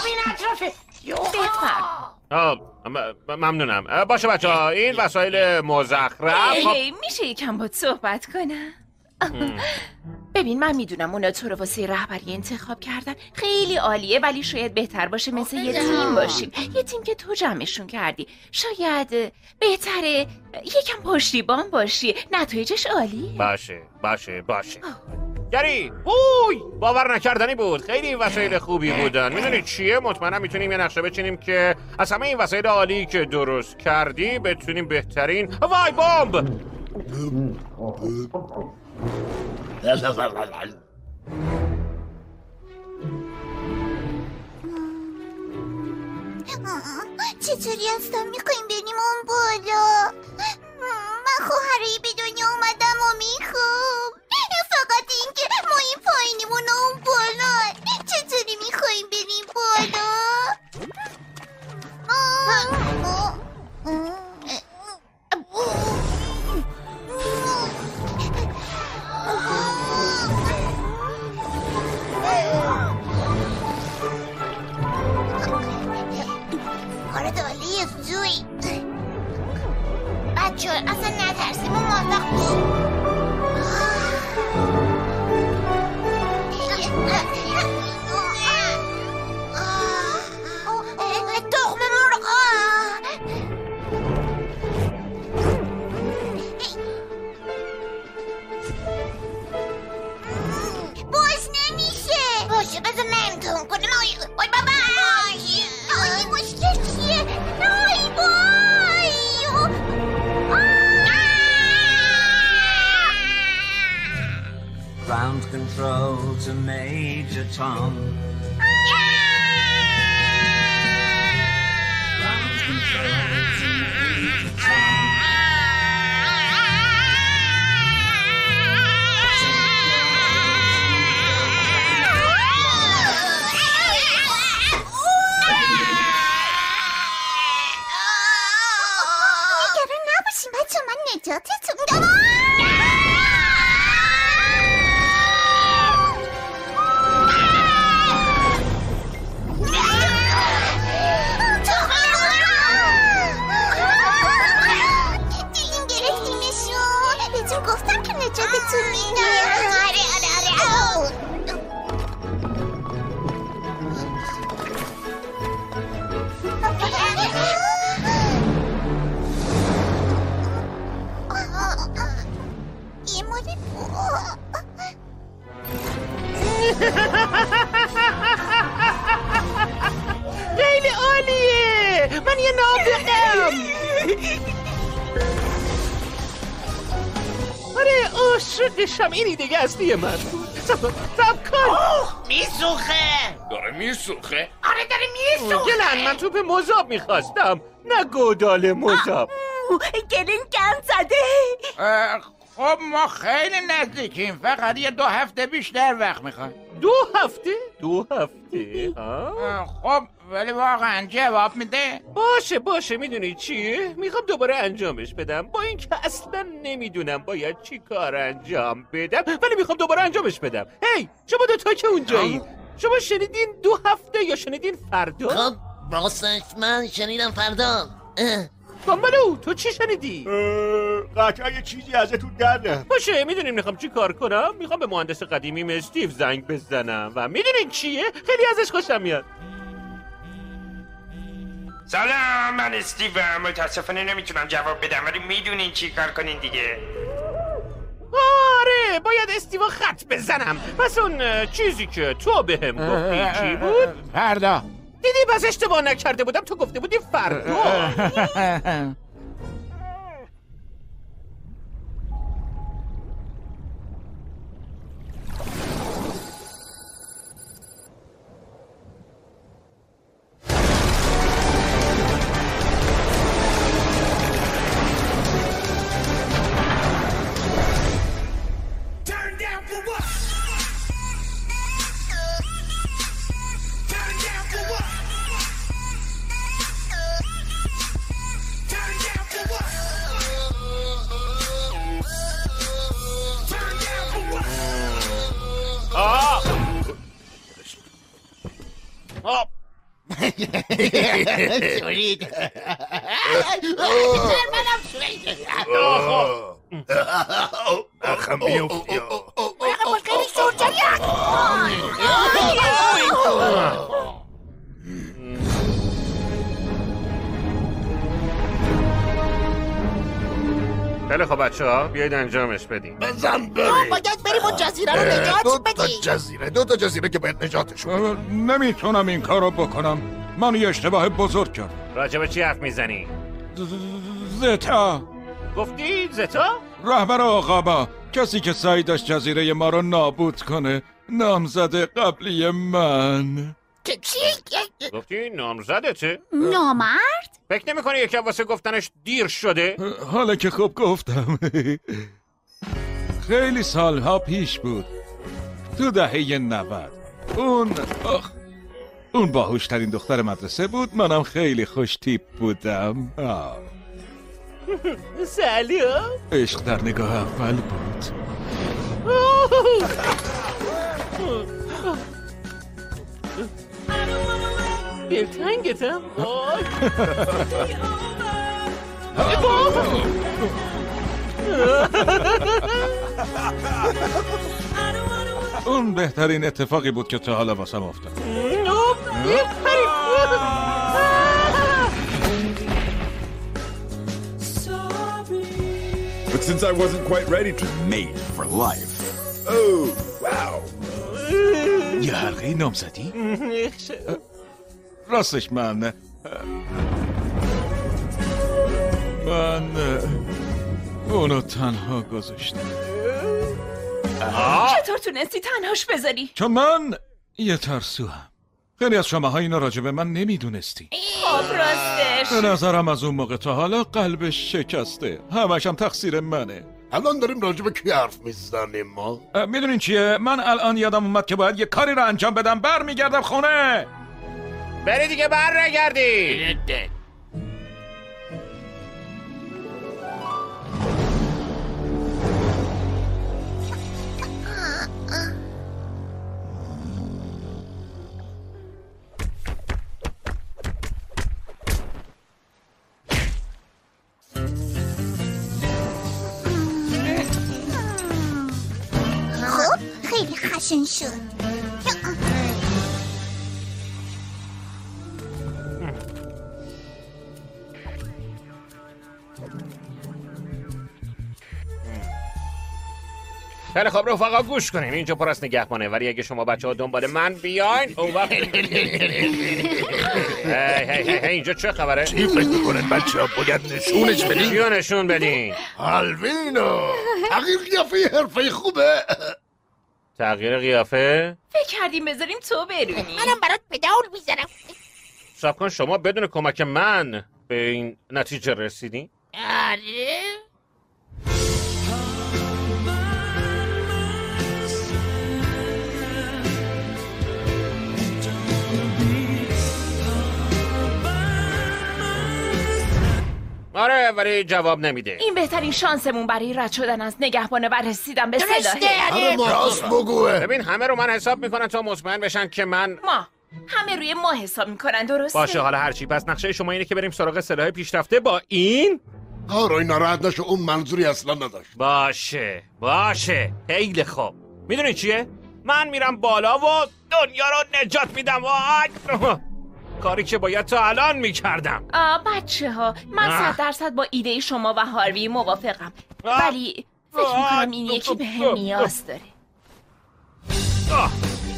ممنونم. باشه بچه ها این وسایل مزخرف. میشه یکم باید صحبت کنم؟ ببین من میدونم اونا تو رو واسه رهبری انتخاب کردن خیلی عالیه، ولی شاید بهتر باشه مثل یه تیم باشیم، یه تیم که تو جمعشون کردی. شاید بهتره یکم پشتیبان باشی، نتایجش عالیه. باشه باشه باشه گری وای باور نکردنی بود. خیلی این وسایل خوبی بودن. میدونی چیه؟ مطمئنم میتونیم یه نقشه بچینیم که از همه این وسایل عالی که درست کردی بتونیم بهترین. وای بمب چطوری هستم؟ میخواییم بریم اون بالا. من خواهرایی به دنیا اومدم و میخوام فقط این که ما این پایینیمون اون بالا. چطوری میخواییم بریم بالا؟ کار دالی زوی بچه اصلا نترسیم و موفق بشیم. تخم مرغا باز نمیشه. باشه بذار من تون کنم. آی بای بابا آی مشکل چیه؟ آی بای Ground control to Major Tom. Ground control to Major Tom. نگران نباشیم بچه من نجاتتون دارم. نابغم. آره عاشقشم. اینی دیگه اصلی من بود. سب کن. میسوخه. داره میسوخه؟ آره داره میسوخه. گلن من توپ مذاب میخواستم نه گودال مذاب. گلین گند زده. خب ما خیلی نزدیکیم، فقط یه دو هفته بیشتر وقت میخواد. دو هفته؟ دو هفته؟ خب ولی واقعا جواب میده؟ باشه باشه. میدونی چیه؟ میخوام دوباره انجامش بدم، با اینکه اصلا نمیدونم باید چی کار انجام بدم، ولی میخوام دوباره انجامش بدم. هی شما دوتا که اونجایی، شما شنیدین دو هفته یا شنیدین فردا؟ خب راستش من شنیدم فردا. بامبلو تو چی شنیدی؟ قطعا یه چیزی ازتون درده. باشه میدونین میخوام چی کار کنم؟ میخوام به مهندس قدیمیم استیو زنگ بزنم و میدونین چیه؟ خیلی ازش خوشم میاد. سلام من استیوم. متاسفانه نمیتونم جواب بدم ولی میدونین چی کار کنین دیگه. آره باید استیو خط بزنم. پس اون چیزی که تو بهم گفتی چی بود؟ فردا. دیدی بس اشتباه نکرده بودم، تو گفته بودی فردا. سورید. منم سورید. اخم بیفتی. باید خیلی سرچریک. خیلی خب بچه ها بیایید انجامش بدیم. بزن بریم. باید بریم اون جزیره رو نجات دو تا بدیم. جزیره دو تا جزیره که باید نجاتش بدیم. نمیتونم این کارو بکنم. من یه اشتباه بزرگ کردم. راجب چی حرف میزنی؟ زتا. گفتی زتا؟ رهبر آقابا، کسی که سعی داشت جزیره ما رو نابود کنه، نامزد قبلی من. چی؟ گفتی نامزدته؟ نامرد؟ فکر نمی کنی یکم واسه گفتنش دیر شده؟ حالا که خوب گفتم. خیلی سالها پیش بود، تو دهه نود. اون آخ اون باهوشترین دختر مدرسه بود. منم خیلی خوش تیپ بودم. آه. سلام. عشق در نگاه اول بود. دلتنگتم. اون بهترین اتفاقی بود که تا حالا واسم افتاد. But since I wasn't quite ready to mate for life. Oh, wow. یه حلقه نامزدی؟ راستش من من اونو تنها گذاشتم. چطور تونستی تنهاش بذاری؟ چون من یه ترسو هم. خیلی از شماها اینو راجع به من نمیدونستی. خب راستش به نظرم از اون موقع تا حالا قلبش شکسته. همش هم تقصیر منه. الان داریم راجع به کی حرف میزنیم ما؟ میدونین چیه؟ من الان یادم اومد که باید یه کاری رو انجام بدم. برمیگردم خونه. بری دیگه بر نگردی. خب خیلی خشن شد. خیلی خب رفقا گوش کنین، اینجا پر از نگهبانه، ولی اگه شما بچه ها دنبال من بیاین اون وقت هی هی هی اینجا چه خبره؟ چی فکر میکنن بچه ها باید نشونش بدین؟ چیو نشون بدین؟ آلوینو تغییر قیافه حرفه خوبه. تغییر قیافه؟ فکر کردیم بذاریم تو برونی. منم برات پدال میزنم. صبر کن، شما بدون کمک من به این نتیجه رسیدین؟ آره. آره ولی جواب نمیده. این بهترین شانسمون برای رد شدن از نگهبانه و رسیدن به درسته. سلاحه. راست بگوه. ببین همه رو من حساب میکنن تا مطمئن بشن که من ما همه روی ما حساب میکنن، درسته؟ باشه حالا هرچی. پس نقشه شما اینه که بریم سراغ سلاح پیشرفته با این؟ آره ناراحت نشو، اون منظوری اصلا نداشت. باشه باشه خیلی خوب. میدونی چیه؟ من میرم بالا و دنیا رو نجات میدم. وای کاری که باید تا الان میکردم. آه بچه ها، من صد درصد با ایده شما و هاروی موافقم، ولی فکر میکنم این یکی به هم نیاز داره. آه.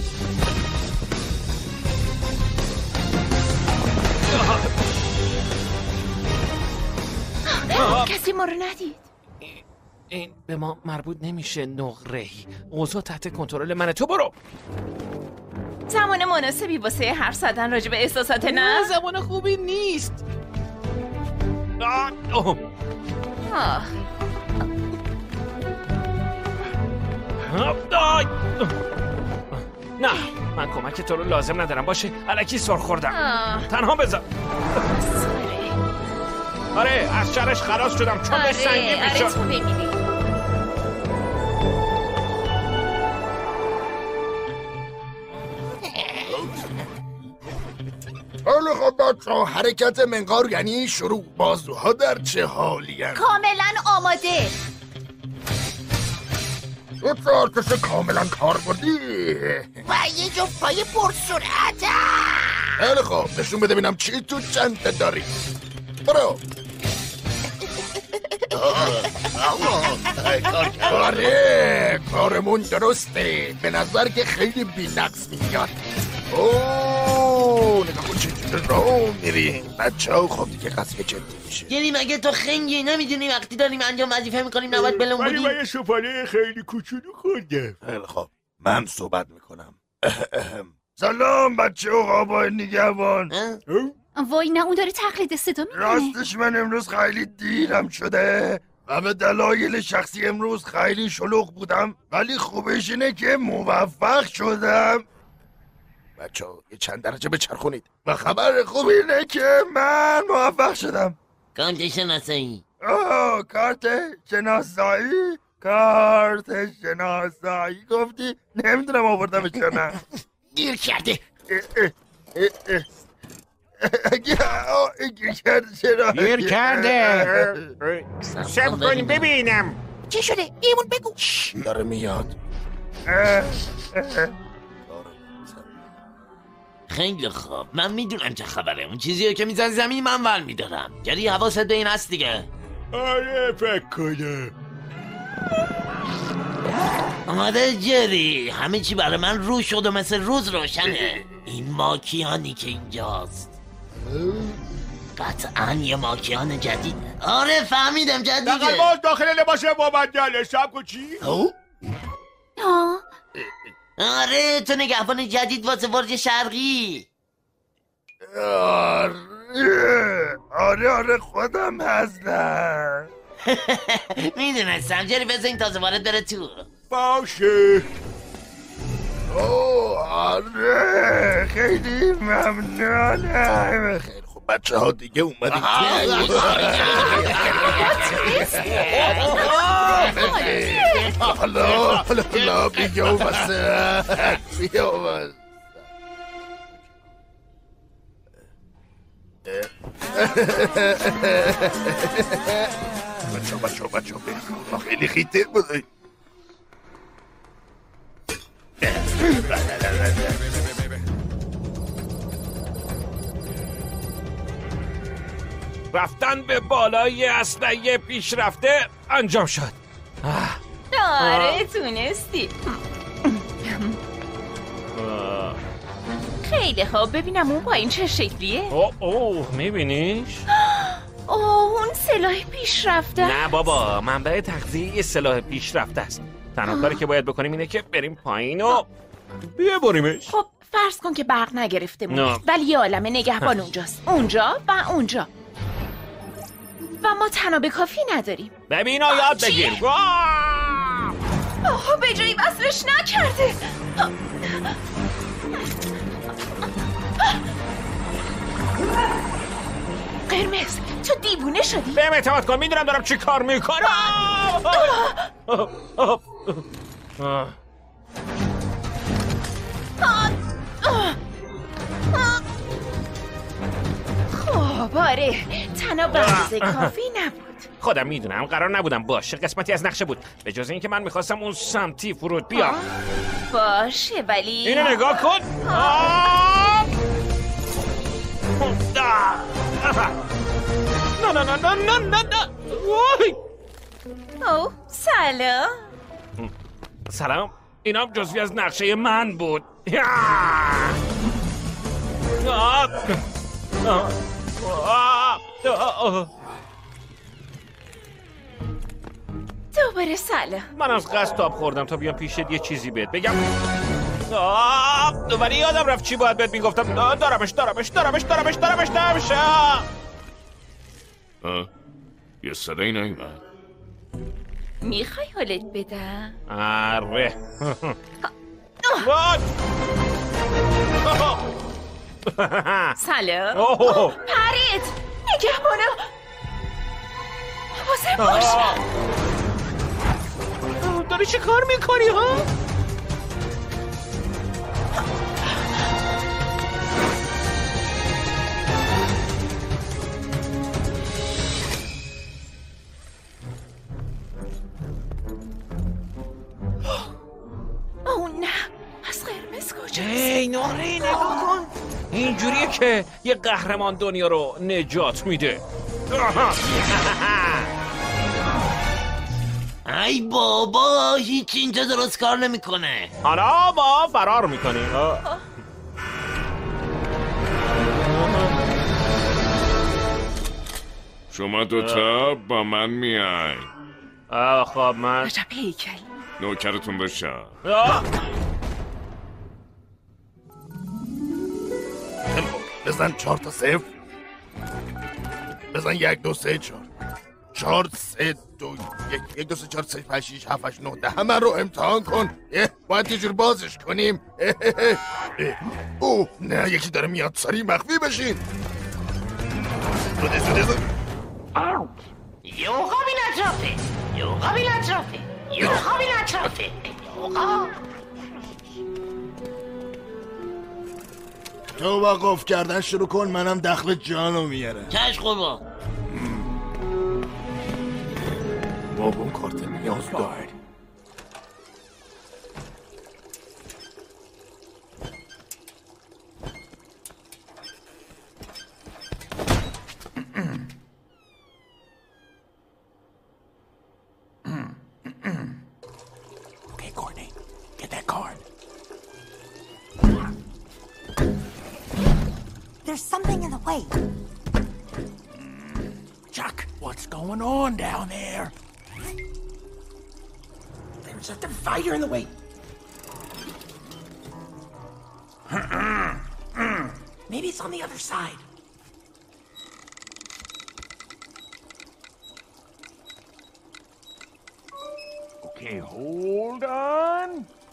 آه. کسی ما رو ندید. این به ما مربوط نمیشه نقره‌ای. اوضاع تحت کنترل منه. تو برو. زمان مناسبی واسه حرف زدن راجع به احساسات نه؟ نه زمان خوبی نیست. آه. اوه. آه. آه. نه من کمک تو رو لازم ندارم. باشه الکی سر خوردم. آه. تنها بذار. آره از شرش خلاص شدم چون آره. سنگین آره میشد. تو ببینی. حالا خب بچه ها حرکت منقار یعنی شروع. بازوها در چه حالی هست؟ کاملا آماده. تو چه ارتش کاملا کار بردی؟ و یه جفت پای پرسرعت. خیلی خوب نشون بده ببینم چی تو چنده داری. برو. آره کارمون درسته. به نظر که خیلی بی نقص میاد. اوه نگاه کن چجوری راه میریم. بچه ها خب دیگه قصه جدی میشه. یعنی مگه تو خنگی نمیدونی وقتی داریم انجام وظیفه میکنیم نباید بلون ولی بودیم؟ من یه سوپانه خیلی کوچولو خوردم. خیلی خوب من صحبت میکنم. سلام بچه و قابای نگهبان. وای نه اون داره تقلید صدا میکنه. راستش من امروز خیلی دیرم شده و به دلایل شخصی امروز خیلی شلوغ بودم، ولی خوبش اینه که موفق شدم. بچه ها یه چند درجه بچرخونید. و خبر خوب اینه که من موفق شدم. کارت شناسایی. آه کارت شناسایی کارت شناسایی گفتی؟ نمیدونم آوردم چه نه. گیر کرده. گیر کرده چرا؟ گیر کرده. شب کنیم ببینم چی شده؟ ایمون بگو. داره میاد. خیلی خوب من میدونم چه خبره. اون چیزیه که میزن زمین من ول میدارم. جری حواست به این هست دیگه. آره فکر کنم. آره جری همه چی برای من رو شد و مثل روز روشنه. این ماکیانی که اینجاست قطعا یه ماکیان جدیده. آره فهمیدم جدیده. دقل باز داخل لباس مبدل. سب کن چی؟ آه آره تو نگهبان جدید واسه برج شرقی. آره آره آره خودم هستم. میدونستم جری بذار این تازه وارد بره تو. باشه. اوه آره خیلی ممنونم. خیلی خوب بچه ها دیگه اومدیم. حالا حالا حالا بیا واسه بیا واسه بچه ها بچه ها بچه ها خیلی خیته بودی. رفتن به بالای اسلحه پیشرفته انجام شد. آه آره تونستی. خیلی خوب، ببینم اون پایین چه شکلیه. اوه اوه میبینیش؟ اوه اون سلاح پیشرفته. نه بابا، منبع تغذیه یه سلاح پیشرفته است. تنها کاری که باید بکنیم اینه که بریم پایین و ببریمش. خب فرض کن که برق نگرفته بود نه. ولی یه عالمه نگهبان اونجاست، اونجا و اونجا، و ما تنابه کافی نداریم. ببین و یاد بگیر. آه به جایی وصلش نکرده. قرمز تو دیوونه شدی؟ بهم اعتماد کن، میدونم دارم چی کار میکنم. خب آره، تناب اندازه کافی نبود. خودم میدونم، قرار نبودم باشه، قسمتی از نقشه بود. به جز اینکه من میخواستم اون سمتی فرود بیام. باشه ولی اینو نگاه کن. نه نه نه نه نه نه نه. وای. اوه سلام. سلام، اینم جزوی از نقشه من بود. دوباره سلام. من از قصد تاب خوردم تا بیام پیشت یه چیزی بهت بگم. آه ولی یادم رفت چی باید بهت میگفتم. دارمش دارمش دارمش دارمش دارمش دارمش. آه یه صدایی نایمد. میخوای حالت بدم؟ آره. سلام. پرید نگهبانم. حواسم باش. داری چه کار میکنی ها؟ اوه نه، از قرمز کجاست؟ ای نوری نگاه کن، اینجوریه که یه قهرمان دنیا رو نجات میده. ای بابا، هیچ اینجا درست کار نمیکنه. حالا ما فرار میکنیم. شما دوتا با من میای. آه خب من عجب هیکل. نوکرتون بشم. بزن چهار تا صفر. بزن یک دو سه چهار. چهار سه دو یک یک دو سه چهار سه پنج شیش هفت هشت نه ده. همه رو امتحان کن. اه باید یه جور بازش کنیم. اه اه اه. اوه نه، یکی داره میاد، سریع مخفی بشین. زوده زوده زوده. یوغا بین اطرافه، یوغا بین اطرافه، یوغا بین اطرافه، یوغا. تو با قفل کردن شروع کن، منم دخل جانو میارم. چشم خوبا. بابون کارت نیاز دار. Okay, Courtney, get that card. There's something in the way. Chuck, what's going on down there? There's a divider in the way. Maybe it's on the other side. Okay, hold on.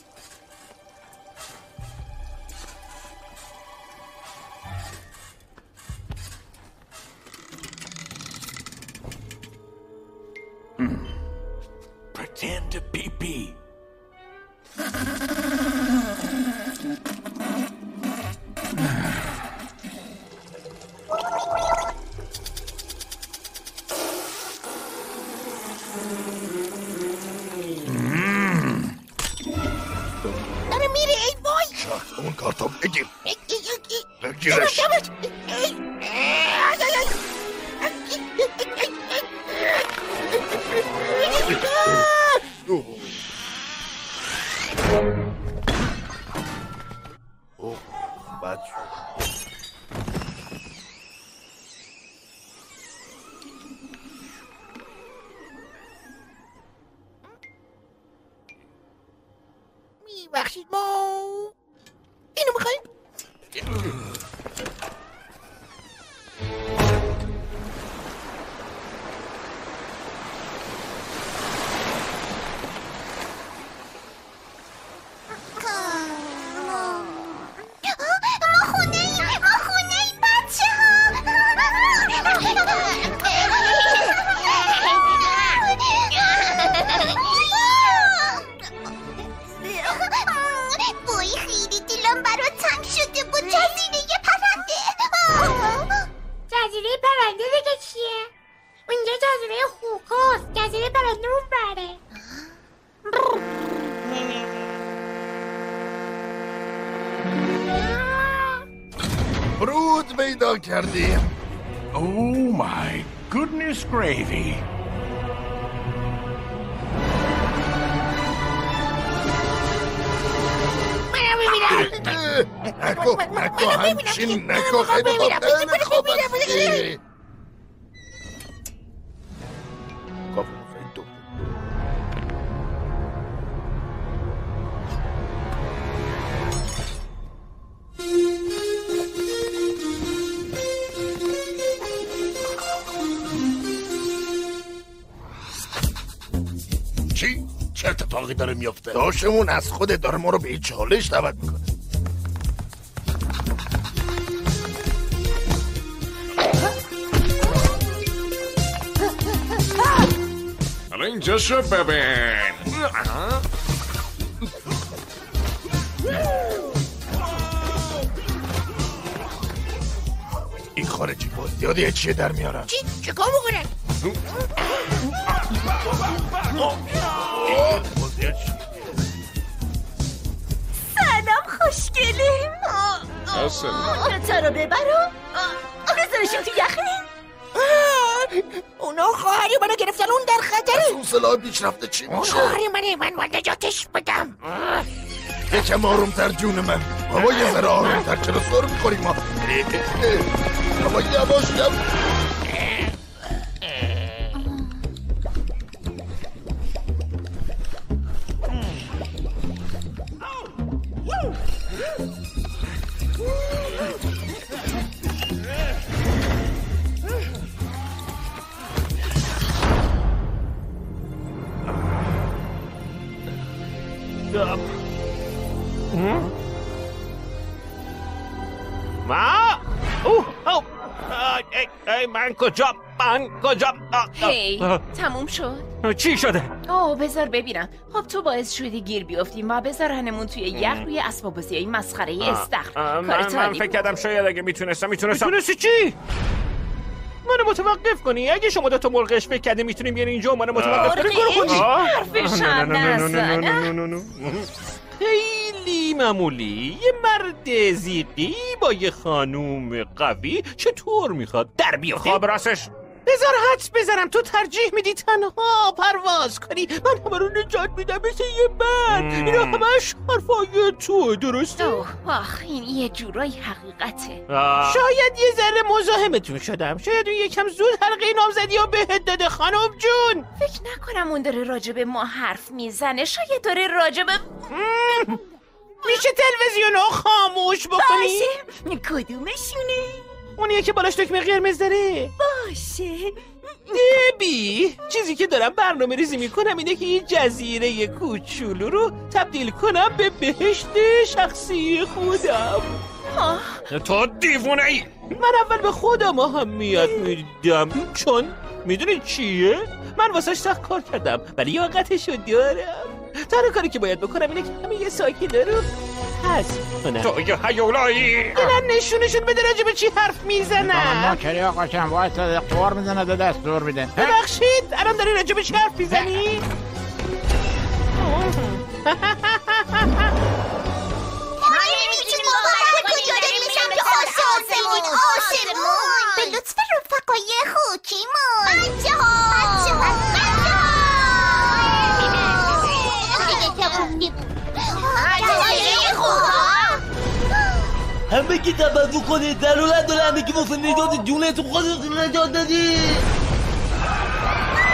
Pretend to pee pee. داره میره. ای وای. شاخ اون کارتو بگیر. بگیرش. یواش یواش. ببخشید ما اینو میخوایم. ما خونه ایم ما خونه ایم بچه ها. بوی خیلی دلم برا تنگ شده بود. جزیره پرنده. جزیره پرنده دیگه چیه؟ اونجا جزیره خوکاست. جزیره پرنده اون بره. برود پیدا کردیم. Oh my goodness gravy. نکو نکو همچین نکو خیلی خوب خیلی خوب چی؟ چه اتفاقی داره میفته؟ داشمون از خود داره ما رو به چالش دعوت میکنه. حالا اینجا شو ببین. این خارجی بود یادیه چیه در میارن؟ چی؟ چه کار میکنن؟ سلام خوشگلیم. اصلا تو رو ببرم بذارشیم تو یخنی. اونا خواهری منو گرفتن اون در خطره. اون سلاح پیشرفته چی اون میشه؟ خواهری منه من باید نجاتش بدم. یکم آرومتر جون من. بابا یه ذره آرومتر چرا سر میخوریم ما؟ بابا یواش یواش. ما اوه اوه ای ای من کجا من کجا هی تموم شد. چی شده؟ اوه بذار ببینم. خب تو باعث شدی گیر بیافتیم و بذارنمون توی یخ روی اسباب بازی مسخره استخر. کار من, من فکر کردم شاید اگه میتونستم میتونستم میتونستی چی؟ منو متوقف کنی. اگه شما دو تا مرغش فکر کردی میتونیم بیان اینجا منو متوقف کنی گروه کنی. حرفش هم نزن. خیلی معمولی. یه مرد زیقی با یه خانوم قوی چطور میخواد در بیافته؟ خب راستش بذار حدس بذارم تو ترجیح میدی تنها پرواز کنی. من همه رو نجات میدم مثل یه مرد. اینا همش حرفای تو درسته؟ اوه آخ این یه جورایی حقیقته. شاید یه ذره مزاحمتون شدم. شاید اون یکم زود حلقه نامزدی و بهت داده خانم جون. فکر نکنم اون داره راجب ما حرف میزنه. شاید داره راجب میشه تلویزیونو خاموش بکنی؟ باشه. کدومشونه؟ اونیه که بالاش دکمه قرمز داره. باشه. دبی چیزی که دارم برنامه ریزی میکنم اینه که این جزیره کوچولو رو تبدیل کنم به بهشت شخصی خودم. تو دیوونه ای. من اول به خودم اهمیت میدم چون میدونی چیه؟ من واسه سخت کار کردم ولی یاقتشو دارم. تنها کاری که باید بکنم اینه که همه یه ساکینه رو حذف کنم. تو یه هیولایی. دلم نشونشون بده راجع به چی حرف میزنم. ما کری آقاشم وای تا دکتر میزنه ده دستور میده. ببخشید الان داری راجع به چی حرف میزنی؟ ما نمیتونیم باور کجا داریم میشم به آسمون آسمون به لطف رفقای خوکیمون. بچه ها بچه ها همه که تبدو کنید ضرورت داره همه که واسه نجات جونتون خودتون نجات دادید.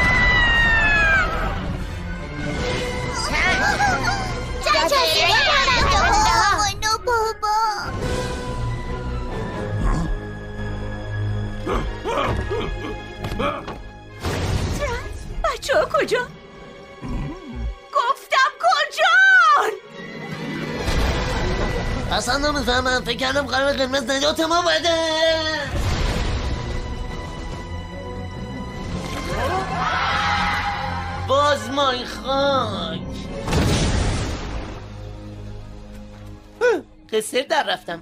جزیره بابا. ترنس بچه ها کجا؟ گفتم کجان؟ اصلا نمیفهمم. فکر کردم قرار قرمز نجات ما بده. باز مای خاک. قصر در رفتم.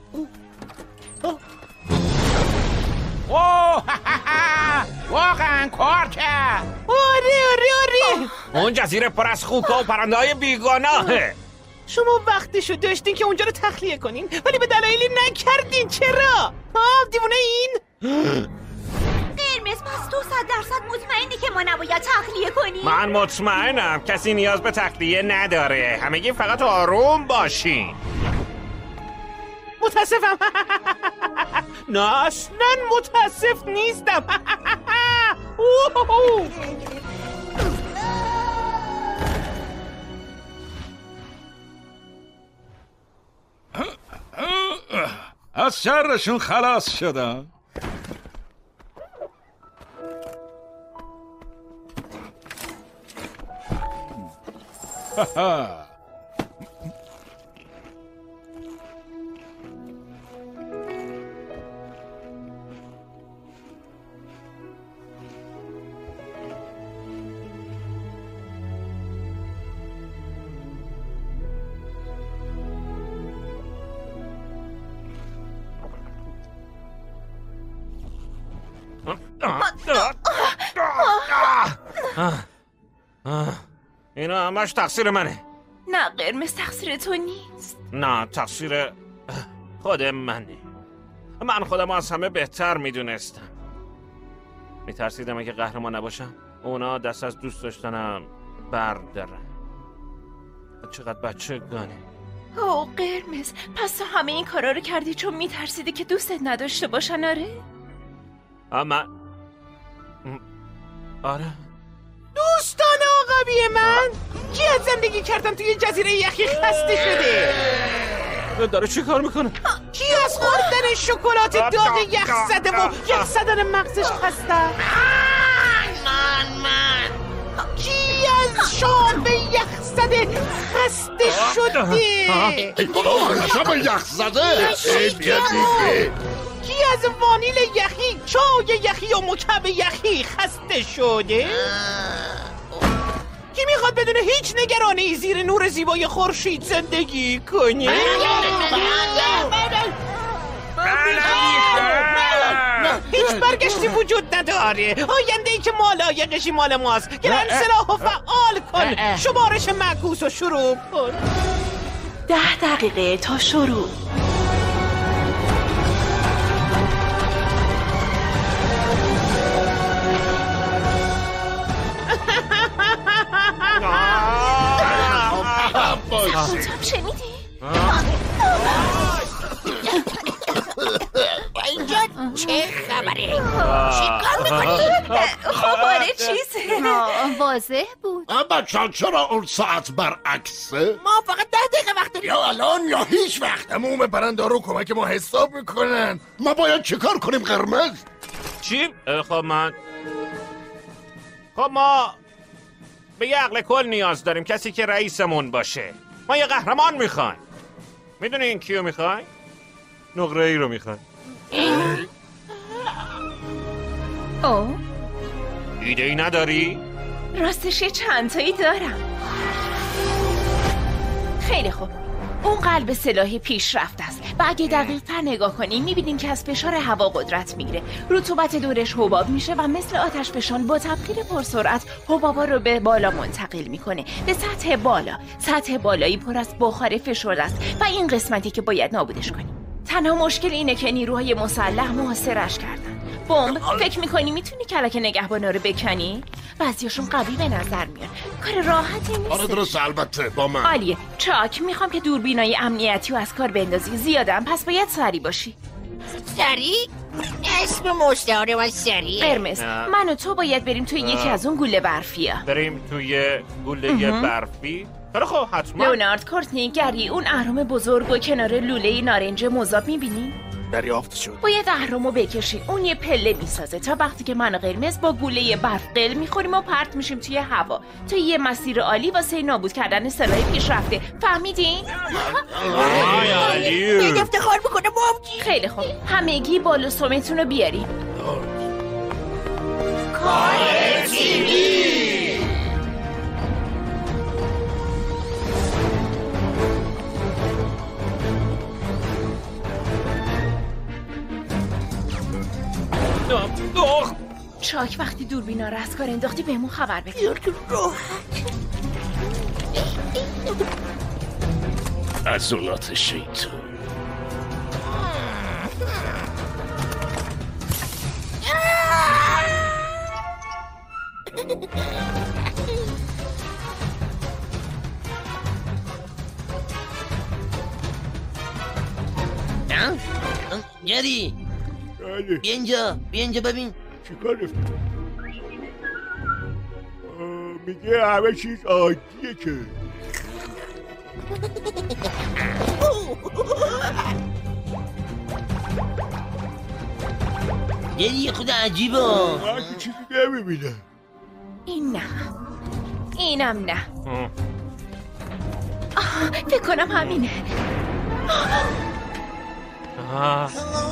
اوه واقعا کار کرد. آره آره آره. اون جزیره پر از خوکا و پرنده های بیگناهه. شما وقتشو داشتین که اونجا رو تخلیه کنین ولی به دلایلی نکردین. چرا؟ آه دیوونه این. قرمز پس دو صد درصد مطمئنی که ما نباید تخلیه کنیم؟ من مطمئنم کسی نیاز به تخلیه نداره. همگی فقط آروم باشین. متاسفم. نه اصلا متاسف نیستم. از شرشون خلاص شدم. اینا همش تقصیر منه. نه قرمز تقصیر تو نیست. نه تقصیر خود منه. من خودم از همه بهتر میدونستم. میترسیدم اگه قهرمان نباشم اونا دست از دوست داشتنم بردارن. چقدر بچه گانه. اوه قرمز پس تو همه این کارا رو کردی چون میترسیدی که دوستت نداشته باشن؟ آره؟ اما آره. دوستان آقابی من کی از زندگی کردن توی جزیره یخی خسته شده؟ داره چی کار میکنه؟ کی از خوردن شکلات داغ یخ زده و یخ زدن مغزش خسته؟ من من کی از شام یخ زده خسته شده؟ شام یخ زده؟ کی از وانیل یخی، چای یخی و مکعب یخی خسته شده؟ کی میخواد بدون هیچ نگرانی زیر نور زیبای خورشید زندگی کنی؟ هیچ برگشتی وجود نداره. آینده ای که ما لایقشی مال ماست. گرن سلاح و فعال کن. شمارش معکوس رو شروع کن. ده دقیقه تا شروع. خودم شنیدی؟ اینجا چه خبره؟ چیکار میکنی؟ خب آره چیزه واضح بود. بچه چرا اون ساعت برعکسه؟ ما فقط ده دقیقه وقت داریم. یا الان یا هیچ وقت. تموم پرنده رو کمک ما حساب میکنن. ما باید چیکار کنیم قرمز؟ چی؟ خب من خب ما به یه عقل کل نیاز داریم. کسی که رئیسمون باشه. ما یه قهرمان میخوایم. میدونین کیو میخوایم؟ نقره ای رو میخوایم. او ایده ای نداری؟ راستش یه چند تایی دارم. خیلی خوب. اون قلب سلاحی پیشرفت است و اگه دقیق تر نگاه کنیم میبینیم که از فشار هوا قدرت میگیره. رطوبت دورش حباب میشه و مثل آتش فشان با تبخیر پرسرعت حبابا رو به بالا منتقل میکنه، به سطح بالا. سطح بالایی پر از بخار فشرده است و این قسمتی که باید نابودش کنیم. تنها مشکل اینه که نیروهای مسلح محاصرش کردن. بمب فکر میکنی میتونی کلک نگهبانا رو بکنی؟ بعضیاشون قوی به نظر میاد. کار راحتی نیست. آره درست البته با من. عالیه. چاک میخوام که دوربینای امنیتی رو از کار بندازی. زیادم پس باید سری باشی. سری؟ اسم مستعاره و سریع. قرمز من و تو باید بریم توی یکی از اون گوله برفیا. بریم توی گوله برفی؟ خیلی خب حتما. لئونارد کورتنی گری اون اهرام بزرگ و کنار لوله نارنج مذاب میبینی؟ دریافت شد. باید اهرامو بکشی. اون یه پله میسازه تا وقتی که من و قرمز با گوله برف قل میخوریم و پرت میشیم توی هوا تا یه مسیر عالی واسه نابود کردن سرای پیشرفته. فهمیدین؟ خیلی افتخار میکنه مامچی. خیلی خوب، همگی بالا سومتون رو بیاریم. کار تیمی. چاک وقتی دوربینا رو از کار انداختی بهمون خبر بده. عضلات شیطان. جری بیا اینجا بیا اینجا ببین چی کار رفتی؟ میگه همه چیز عادیه که جری خود عجیبه. من که چیزی نمیبینه. این نه اینم نه. آه، فکر کنم همینه. آه.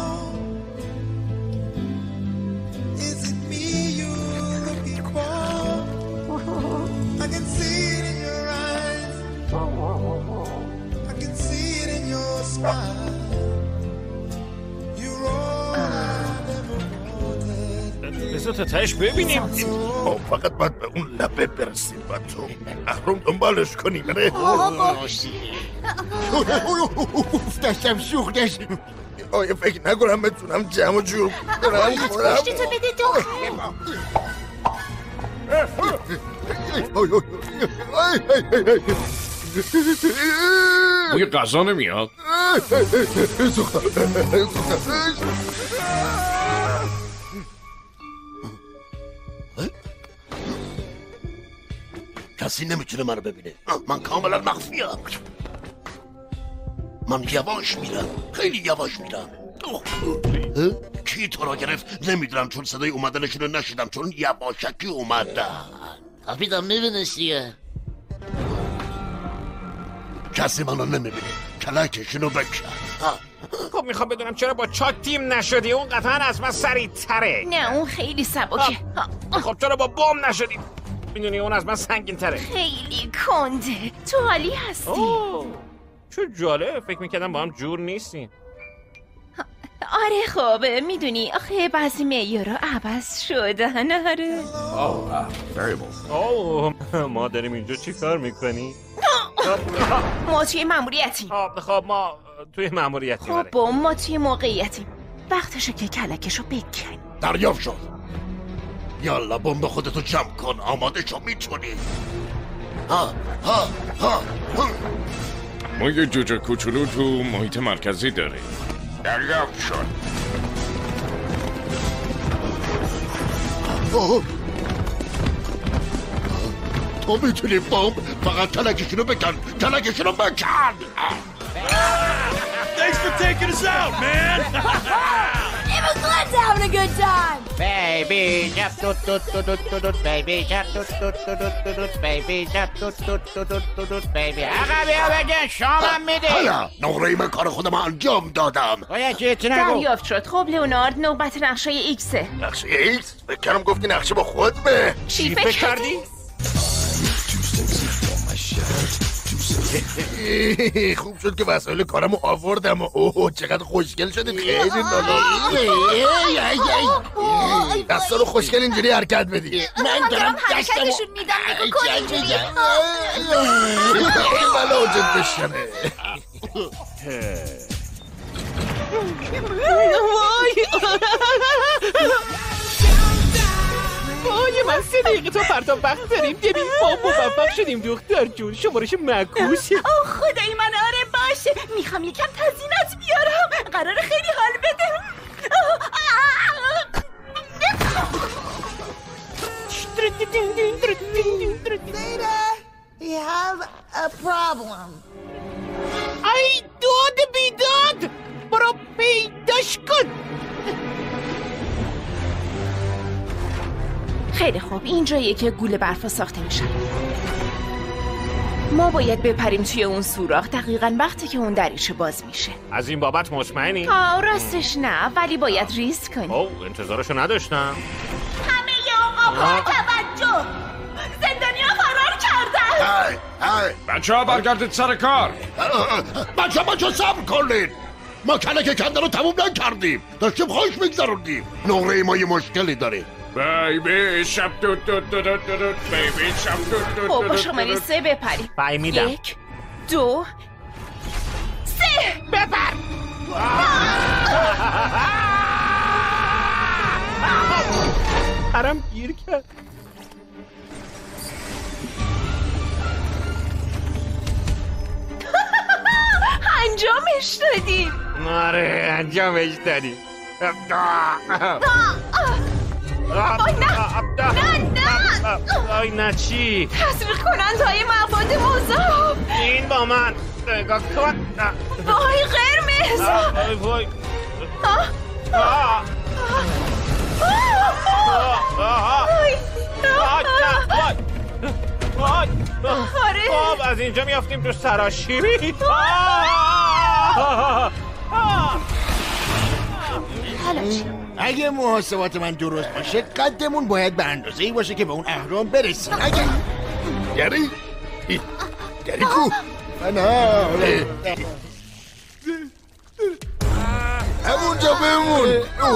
بذار تا تهش ببینیم. فقط باید به اون لبه برسیم و تو اهرام دنبالش کنیم. بره داشتم شوخ داشتم. آیا فکر نکنم بتونم جمع و جور کنم. پشتی تو بده دختر. بوی غذا نمیاد. کسی نمیتونه منو ببینه. من کاملا مخفیم. من یواش میرم، خیلی یواش میرم. کی تو را گرفت نمیدونم، چون صدای اومدنشون رو نشیدم، چون یواشکی اومدن. کاپیتان میبینیش دیگه. کسی منو نمیبینه. کلکشونو بکن. خب میخوام بدونم چرا با چاک تیم نشدی؟ اون قطعا از من سریع تره. نه اون خیلی سبکه. خب چرا با بام نشدی؟ میدونی اون از من سنگین تره. خیلی کنده. تو حالی هستی. اوه. چه جالب، فکر میکردم با هم جور نیستیم. آره خب میدونی آخه بعضی معیارا عوض شدن. آره اوه ما داریم اینجا چی کار میکنی؟ ما توی ماموریتیم. خب ما توی ماموریتیم. خب با ما توی موقعیتیم. وقتشه که کلکشو بکن. دریافت شد. یالا بمب خودتو جمع کن. آماده شو، میتونی. ها ها ها ما یه جوجه کوچولو تو محیط مرکزی داریم. دریافت شد. تو میتونی بمب، فقط کلکشونو بکن. کلکشونو بکن. Thanks for taking us out, man. It was Glenn's having a good time. Baby shark toot toot toot toot toot toot baby shark toot toot toot toot toot toot baby shark toot toot toot toot toot toot baby. آقا بیا بگن شامم میدی. حالا نقره من کار خودم انجام دادم. باید چیت نگو. دریافت شد. خب لئونارد نوبت نقشه ایکسه. نقشه ایکس؟ فکر کردم گفتی نقشه با خود به. چی فکر کردی؟ خوب شد که وسایل کارمو آوردم. اوه چقدر خوشگل شدید. خیلی نالا. دستا رو خوشگل اینجوری حرکت بدی. من دارم حرکتشون میدم. نگو کن اینجوری. این بلا وجود بشنه. وای من سه دقیقه تا فردا وقت داریم. ببین ما موفق شدیم دختر جون. شمارش معکوسه. اوه خدای من آره باشه. میخوام یکم تزیینات بیارم. قراره خیلی حال بده. Later, we have a خوابم. ای داد بیداد، برو پیداش کن. خیلی خوب، اینجاییه که گول برفا ساخته میشن. ما باید بپریم توی اون سوراخ دقیقاً وقتی که اون دریچه باز میشه. از این بابت مطمئنی؟ آه راستش نه، ولی باید ریسک کنیم. اوه انتظارشو نداشتم. همه آقا با توجه، زندانیا فرار کردن. بچه ها برگردید سر کار. بچه بچه صبر کنید، ما کلک کندن رو تموم نکردیم، داشتیم خوش میگذروندیم. نقره ما یه مشکلی داره. بیبی شب دو دو دو دو دو دو بیبی شب دو دو دو خب با شماره سه بپریم. فهمیدم. یک دو سه بپر. پرم گیر کرد. انجامش دادیم. آره انجامش دادیم. آی نه نه نه آی نه چی؟ تصریح کنند های مواد مذاب. این با من نگاه کن. وای قرمز. وای وای آره خب از اینجا میافتیم تو سراشیبی. حالا چی؟ اگه محاسبات من درست باشه قدمون باید به اندازه‌ای باشه که به اون اهرام برسیم. اگه گری گری کو نه همونجا بمون.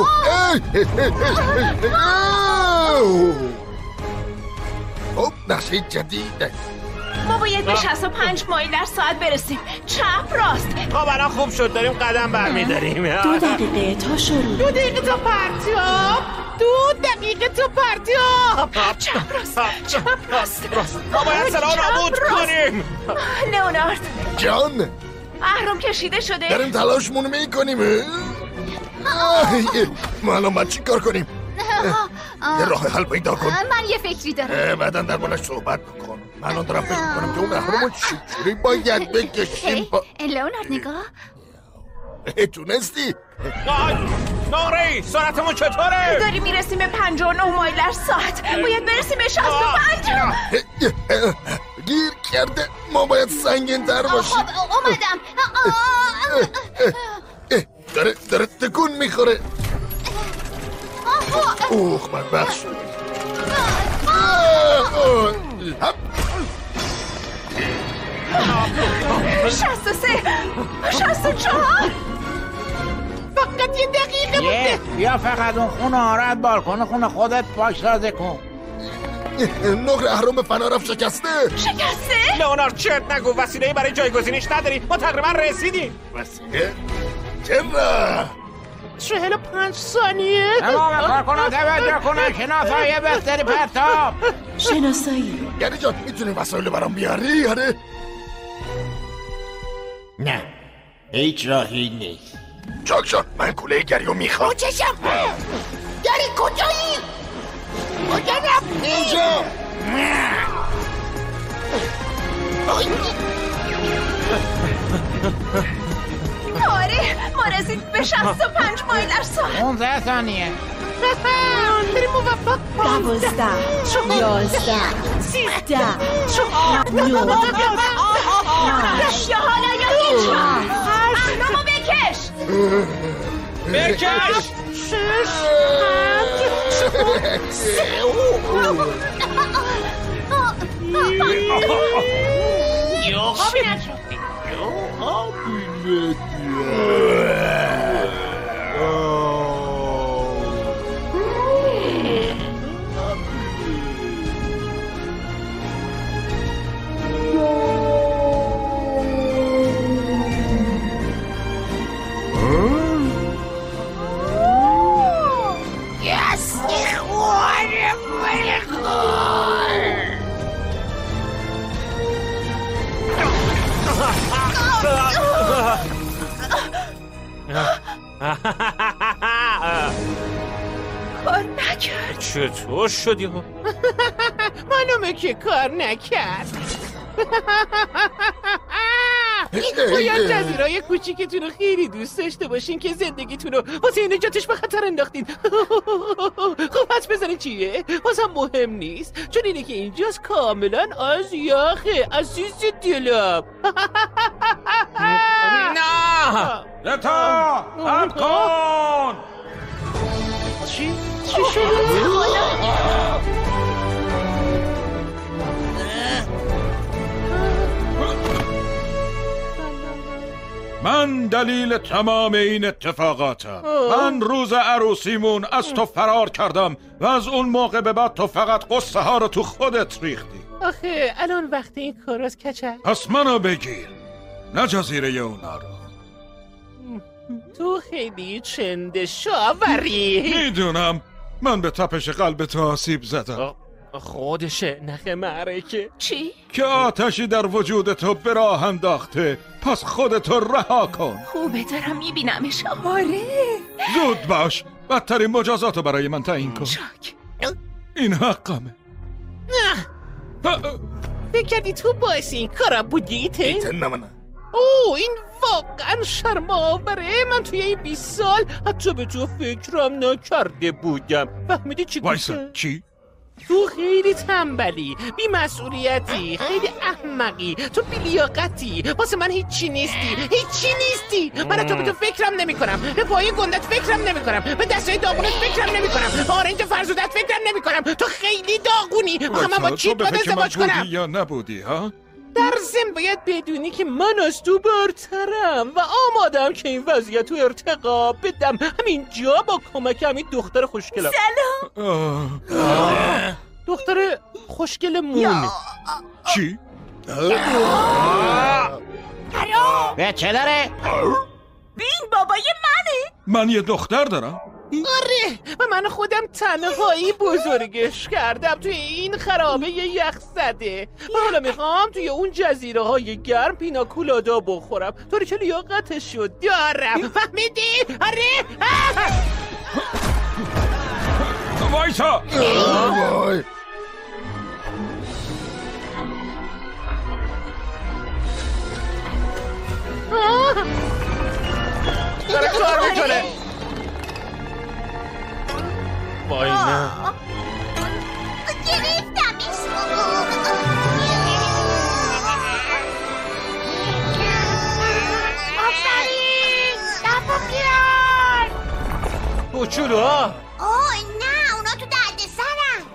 خب نقشه جدید. ما باید به شصت و پنج مایل در ساعت برسیم. چپ راست. خب الان خوب شد داریم قدم برمیداریم. دو دقیقه تا شروع. دو دقیقه تا پرتاب. دو دقیقه تا پرتاب. چپ راست. چپ راست. ما باید سلام نابود کنیم. لئونارد جان اهرام کشیده شده. داریم تلاشمون میکنیم. ما الان باید چی کار کنیم؟ یه راه حل پیدا کن. من یه فکری دارم. بعدن در مالش صحبت بکن. من الان دارم فکر میکنم که اون اهرامو چجوری باید بکشیم. با لئونارد نگاه تونستی؟ نوری سرعتمون چطوره؟ داریم میرسیم به پنجاه و نه مایل در ساعت. باید برسیم به شصت و پنج. گیر کرده. ما باید سنگین تر باشیم. خب اومدم. داره داره تکون میخوره. اوه من بخش شد. شصت و سه شصت و چهار. فقط یه دقیقه یه بیا فقط اون خونه ها رو از بالکن خونه خودت پاک سازه کن. نقره اهرام فنارف شکسته. شکسته؟ لئونارد چرت نگو، وسیله‌ای برای جایگزینش نداری. ما تقریبا رسیدیم. وسیله؟ چرا؟ چهل و پنج ثانیه. تمام کارکنان توجه کنن. شناسایی بستری پرتاب. شناسایی. یعنی جان میتونی وسایل برام بیاری؟ آره؟ نه هیچ راهی نیست. جاکشان من کوله گریو میخوام. چشم گری کجایی؟ کجا رفتی؟ اینجا. آره ما رسید به شصت و پنج مایل در ساعت. پونزده ثانیه. بریم موفق. دوازده یازده سیزده چهار نو هشت. یا حالا یا هیچ اهرامو بکش. بکش. شش هفت سه. یوغا بینترافی یوغا Yes, ikhwan, ikhwan. کار نکرد. چطور شدی؟ معلومه که کار نکرد. باید جزیره‌های کوچیکتون رو خیلی دوست داشته باشین که زندگیتون رو واسه نجاتش به خطر انداختین. خب پس بزنین چیه؟ بازم مهم نیست، چون اینه که اینجاست کاملا از یاخه عزیز دلم. نه زتا صبر کن. چی؟ چی شده؟ من دلیل تمام این اتفاقاتم. من روز عروسیمون از تو فرار کردم و از اون موقع به بعد تو فقط قصه ها رو تو خودت ریختی. آخه الان وقت این کاراست کچل. پس منو بگیر، نه جزیره اونا رو. تو خیلی چنده شاوری. میدونم من به تپش قلب تو آسیب زدم. خودشه نخ معرکه. چی؟ که آتشی در وجود تو به راه انداخته، پس خودتو رها کن. خوبه دارم میبینمش. آره زود باش، بدترین مجازاتو برای من تعیین کن. شاک این حقمه. فکر کردی تو باعث این کارا بودی ایتن؟ ایتن نه منه. اوه این واقعا شرم‌آوره. من توی این بیست سال حتی به تو فکرم نکرده بودم. فهمیدی چی وایسا چی؟ تو خیلی تنبلی، بی مسئولیتی، خیلی احمقی، تو بی لیاقتی، واسه من هیچی نیستی، هیچی نیستی. من تو به تو فکرم نمی کنم، به پای گندت فکرم نمی کنم، به دستای داغونت فکرم نمی کنم، به آرنج فرزودت فکرم نمی کنم. تو خیلی داغونی. من با چی باید ازدواج کنم؟ بودی یا نبودی ها؟ در ضمن باید بدونی که من از تو برترم و آمادم که این وضعیت رو ارتقا بدم همینجا با کمک همین دختر خوشگلم. سلام. دختر خوشگل مون. چی؟ به چه داره؟ بین بابای منه. من یه دختر دارم. آره و من خودم تنهایی بزرگش کردم توی این خرابه یخ زده و حالا میخوام توی اون جزیره های گرم پیناکولادا بخورم طوری که لیاقتش رو دارم. فهمیدی؟ آره. وایسا. داره کار میکنه. وای نه گرفتمش. آفرین دفع بیار. کوچولو. اوه نه اونا تو درد سرن.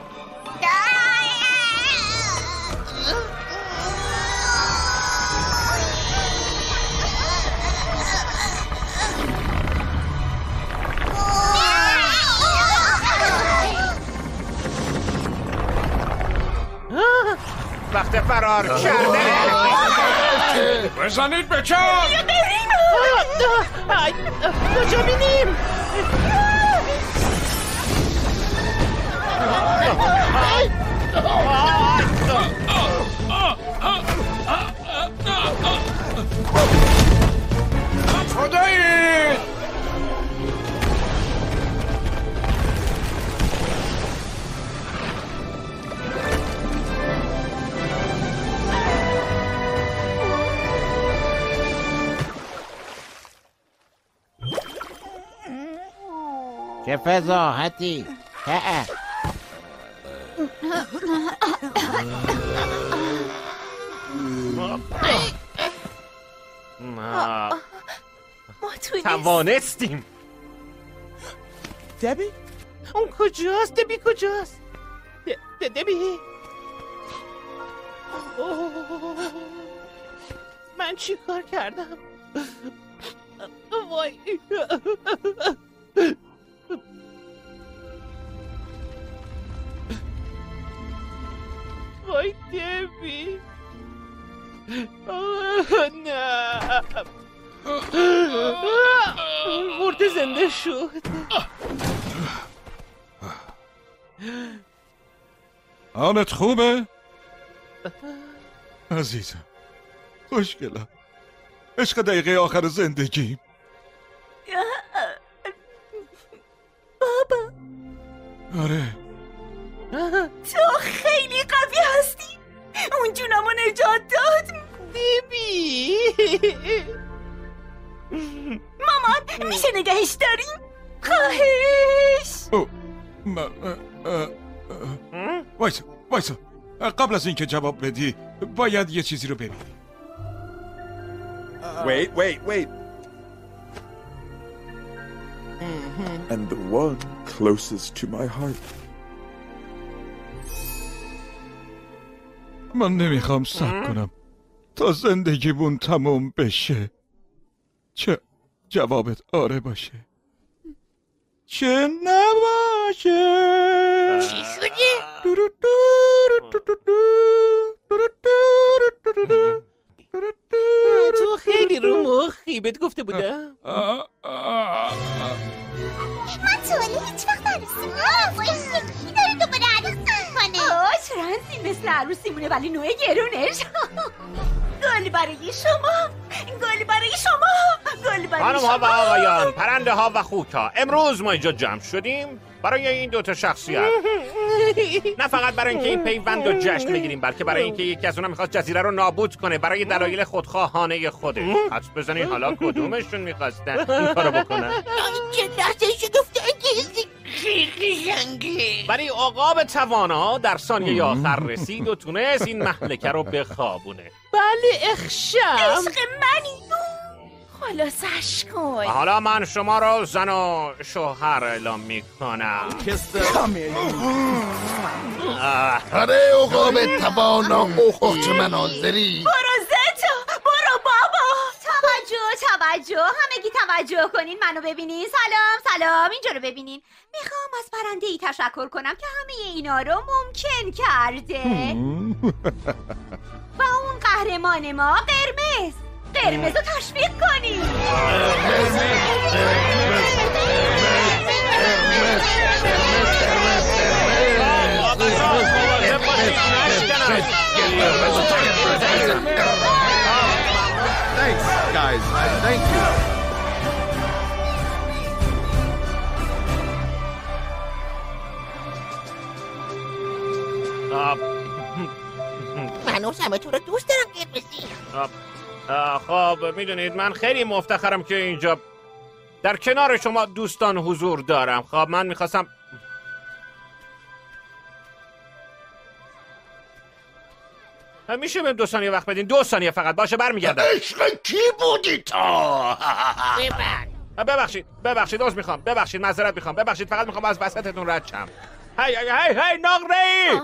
وقت فرار کرده. بزنید به چپ. بیا بریم. کجا بینیم؟ خدایید. چه فضاحتی. ما تو توانستیم. دبی؟ اون کجاست؟ دبی کجاست؟ دبی؟ من چی کار کردم؟ وای وای دبی. نه مرده زنده شد. حالت خوبه؟ عزیزم خوشگلم عشق دقیقه آخر زندگیم. بابا آره تو خیلی قوی هستی. اون جونمو نجات داد. دیبی. مامان میشه نگهش داریم؟ خواهش. او وایسا وایسا قبل از اینکه جواب بدی باید یه چیزی رو ببینی. Wait, wait, wait. And the one closest to my heart. من نمیخوام صبر کنم تا زندگیمون تموم بشه. چه جوابت آره باشه چه نباشه. چی شده؟ تو خیلی رو مخی بهت گفته بودم. من تو ولی هیچ وقت عروسی مونه. کی داره دوباره عروسی میکنه؟ آه چرا هنسی مثل عروسی مونه ولی نوع گرونش. گل برای شما، گل برای شما، گل برای خانم ها و شما. آقایان، پرنده ها و خوک ها، امروز ما اینجا جمع شدیم برای این دوتا شخصیت. نه فقط برای اینکه این پیوند رو جشن بگیریم، بلکه برای اینکه یکی از اونها میخواست جزیره رو نابود کنه برای دلایل خودخواهانه خودش. حدس بزنین حالا کدومشون میخواستن این کارو بکنن؟ چه لحظه شگفت انگیزی خیلی جنگی. ولی عقاب توانا در ثانیه آخر رسید و تونست این مهلکه رو بخوابونه. بله اخشم. عشق منی. خلاصش کن. حالا من شما رو زن و شوهر اعلام میکنم. آره عقاب توانا اخت مناظری. برو زتا، برو بابا. توجه توجه، همگی توجه کنین منو ببینین. سلام سلام، اینجا رو ببینین. میخوام از پرنده ای تشکر کنم که همه اینا رو ممکن کرده. و اون قهرمان ما قرمز قرمز رو تشویق کنیم. Thanks, guys. Thank you. هنوز همه تو رو دوست دارم قرمزی. خب میدونید من خیلی مفتخرم که اینجا در کنار شما دوستان حضور دارم. خب من میخواستم میشه بهم دو ثانیه وقت بدین؟ دو ثانیه فقط باشه برمیگردم. عشق کی بودی تا؟ ببخشید ببخشید عذر میخوام، ببخشید معذرت میخوام، ببخشید فقط میخوام از وسطتون رد شم. هی هی هی هی نقره‌ای.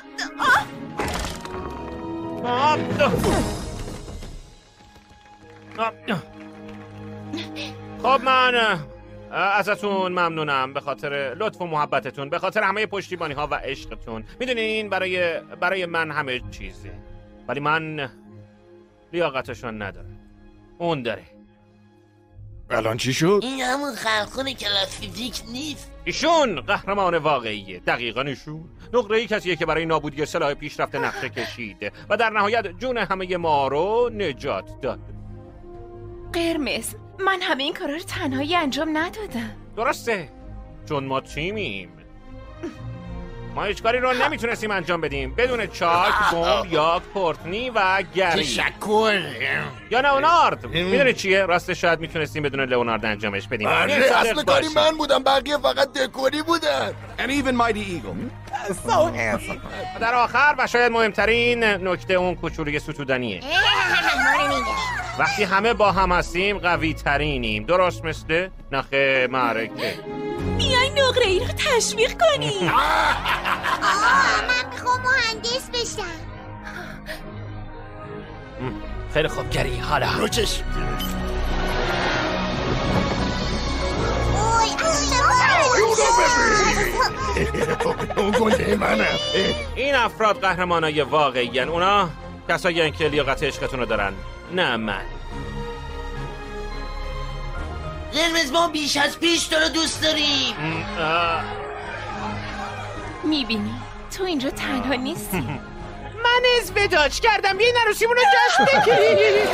خب من ازتون ممنونم به خاطر لطف و محبتتون، به خاطر همه پشتیبانی ها و عشقتون. میدونین برای برای من همه چیزه، ولی من لیاقتشون ندارم، اون داره. الان چی شد؟ این همون خلخون کلاس فیزیک نیست. ایشون قهرمان واقعیه. دقیقاً ایشون نقره‌ای کسیه که برای نابودی سلاح پیشرفته نقشه کشید و در نهایت جون همه ما رو نجات داد. قرمز، من همه این کارا رو تنهایی انجام ندادم. درسته، چون ما تیمیم. ما هیچ کاری رو نمیتونستیم انجام بدیم بدون چاک، بمب یا کورتنی و گری. تشکر. یا لئونارد. میدونی چیه؟ راستش شاید میتونستیم بدون لئونارد انجامش بدیم. آره اصل کاری من بودم، بقیه فقط دکوری بودن. And even Mighty Eagle. So handsome. در آخر و شاید مهمترین نکته اون کوچولوی ستودنیه. وقتی همه با هم هستیم قوی ترینیم، درست مثل نخ معرکه. بیای نقره ای رو تشویق کنیم. آه من میخوام مهندس بشم. خیلی خوب گری، حالا روچش. اون گنده منم. این افراد قهرمانای واقعی هن. اونا کسایی هن که لیاقت عشقتون رو دارن، نه من. قرمز ما بیش از پیش تو رو دوست داریم. میبینی تو اینجا تنها نیستی. من ازدواج کردم، یه نروسیمون رو جشن بگیریم.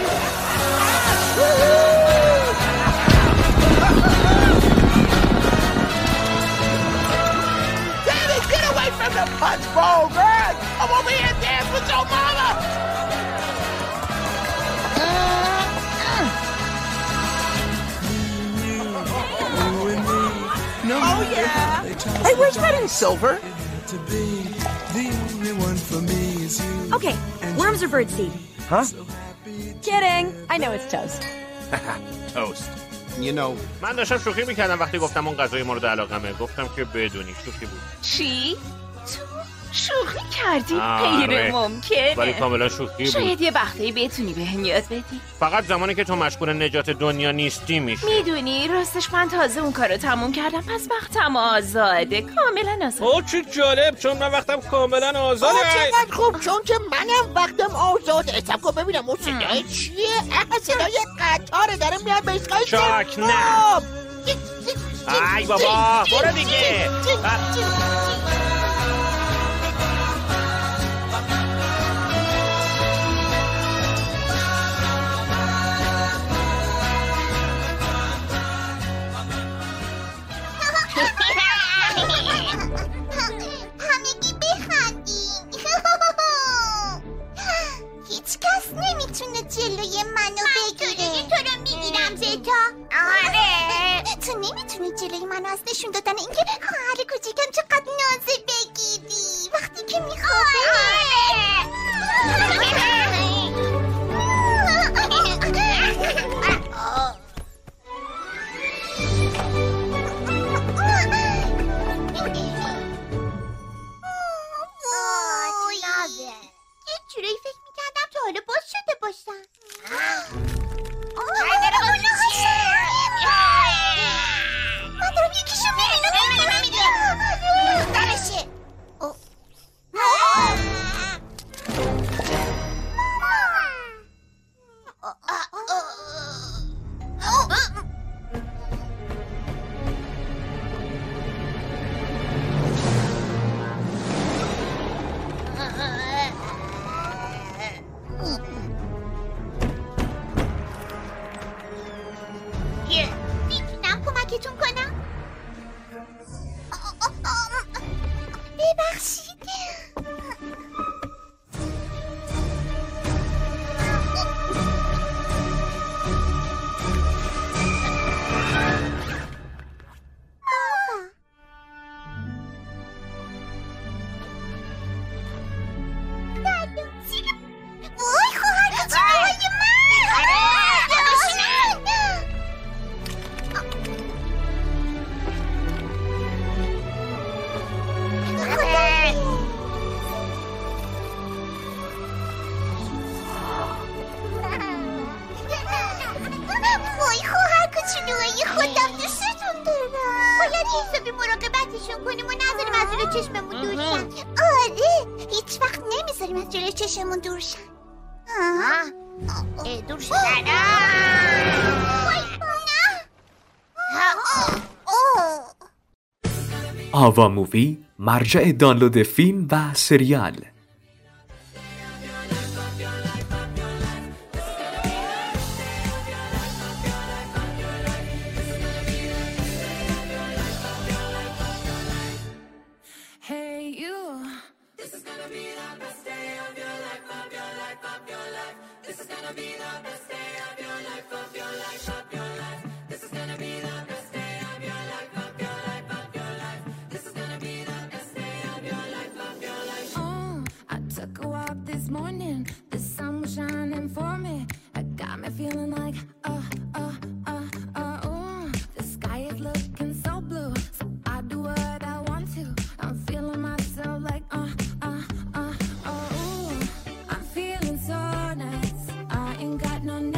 Daddy, get away from the punch bowl, man! I'm over here dance with your mama! Hey, where's Red and Silver? Okay, worms or birdseed? Huh? Kidding. I know it's toast. Toast. You know. من داشتم شوخی میکردم وقتی گفتم اون غذای مورد علاقمه. گفتم که بدونی شوخی بود. چی؟ تو شوخی کردی؟ آره. غیر ممکنه. ولی کاملا شوخی بود. شاید یه وقتی بتونی بهم یاد بدی. فقط زمانی که تو مشغول نجات دنیا نیستی میشه. میدونی راستش من تازه اون کارو تموم کردم، پس وقتم آزاده، کاملا آزاده. اوه چه جالب، چون من وقتم کاملا آزاده. اوه چقدر خوب، چون که منم وقتم آزاده. سب کن ببینم اون صدای چیه؟ اه صدای قطاره داره میاد به ایستگاه چاک نه. ای بابا برو دیگه. همگی بخندین. هیچ کس نمیتونه جلوی منو بگیره. تو رو میگیرم زیتا. آره تو نمیتونی جلوی منو از نشون دادن اینکه خواهر کوچیکم چقدر نازه بگیری وقتی که میخوابه. یک جورایی فکر میکردم تا حالا باز شده باشم. من دارم یکیشو میبینم میبینم میبینم دارشه. میتونم کمکتون کنم؟ ببخشید. وای خواهر کوچیک‌های من. وای خواهر کوچولوهای خودم دوستتون دارم. باید حسابی مراقبتشون کنیم و نذاریم از جلوی چشممون دور شن. آره هیچ وقت نمیذاریم از جلوی چشممون دور شن. اه دور شدن. وای نه. آوا مووی، مرجع دانلود فیلم و سریال. No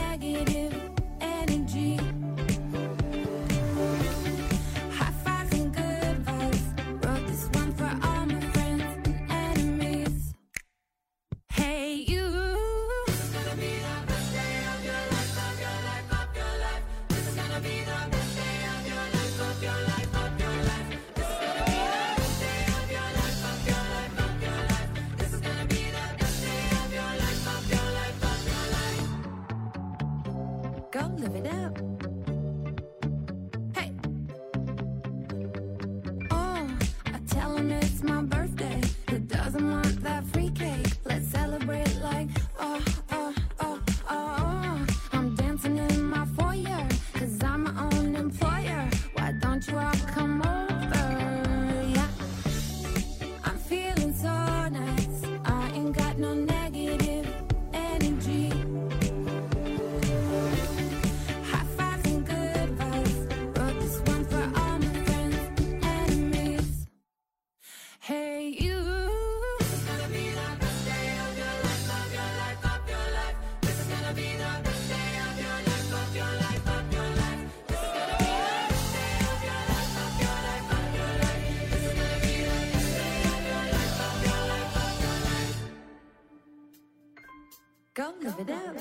Go live it out.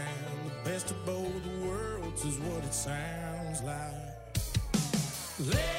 Best of both worlds is what it sounds like. Let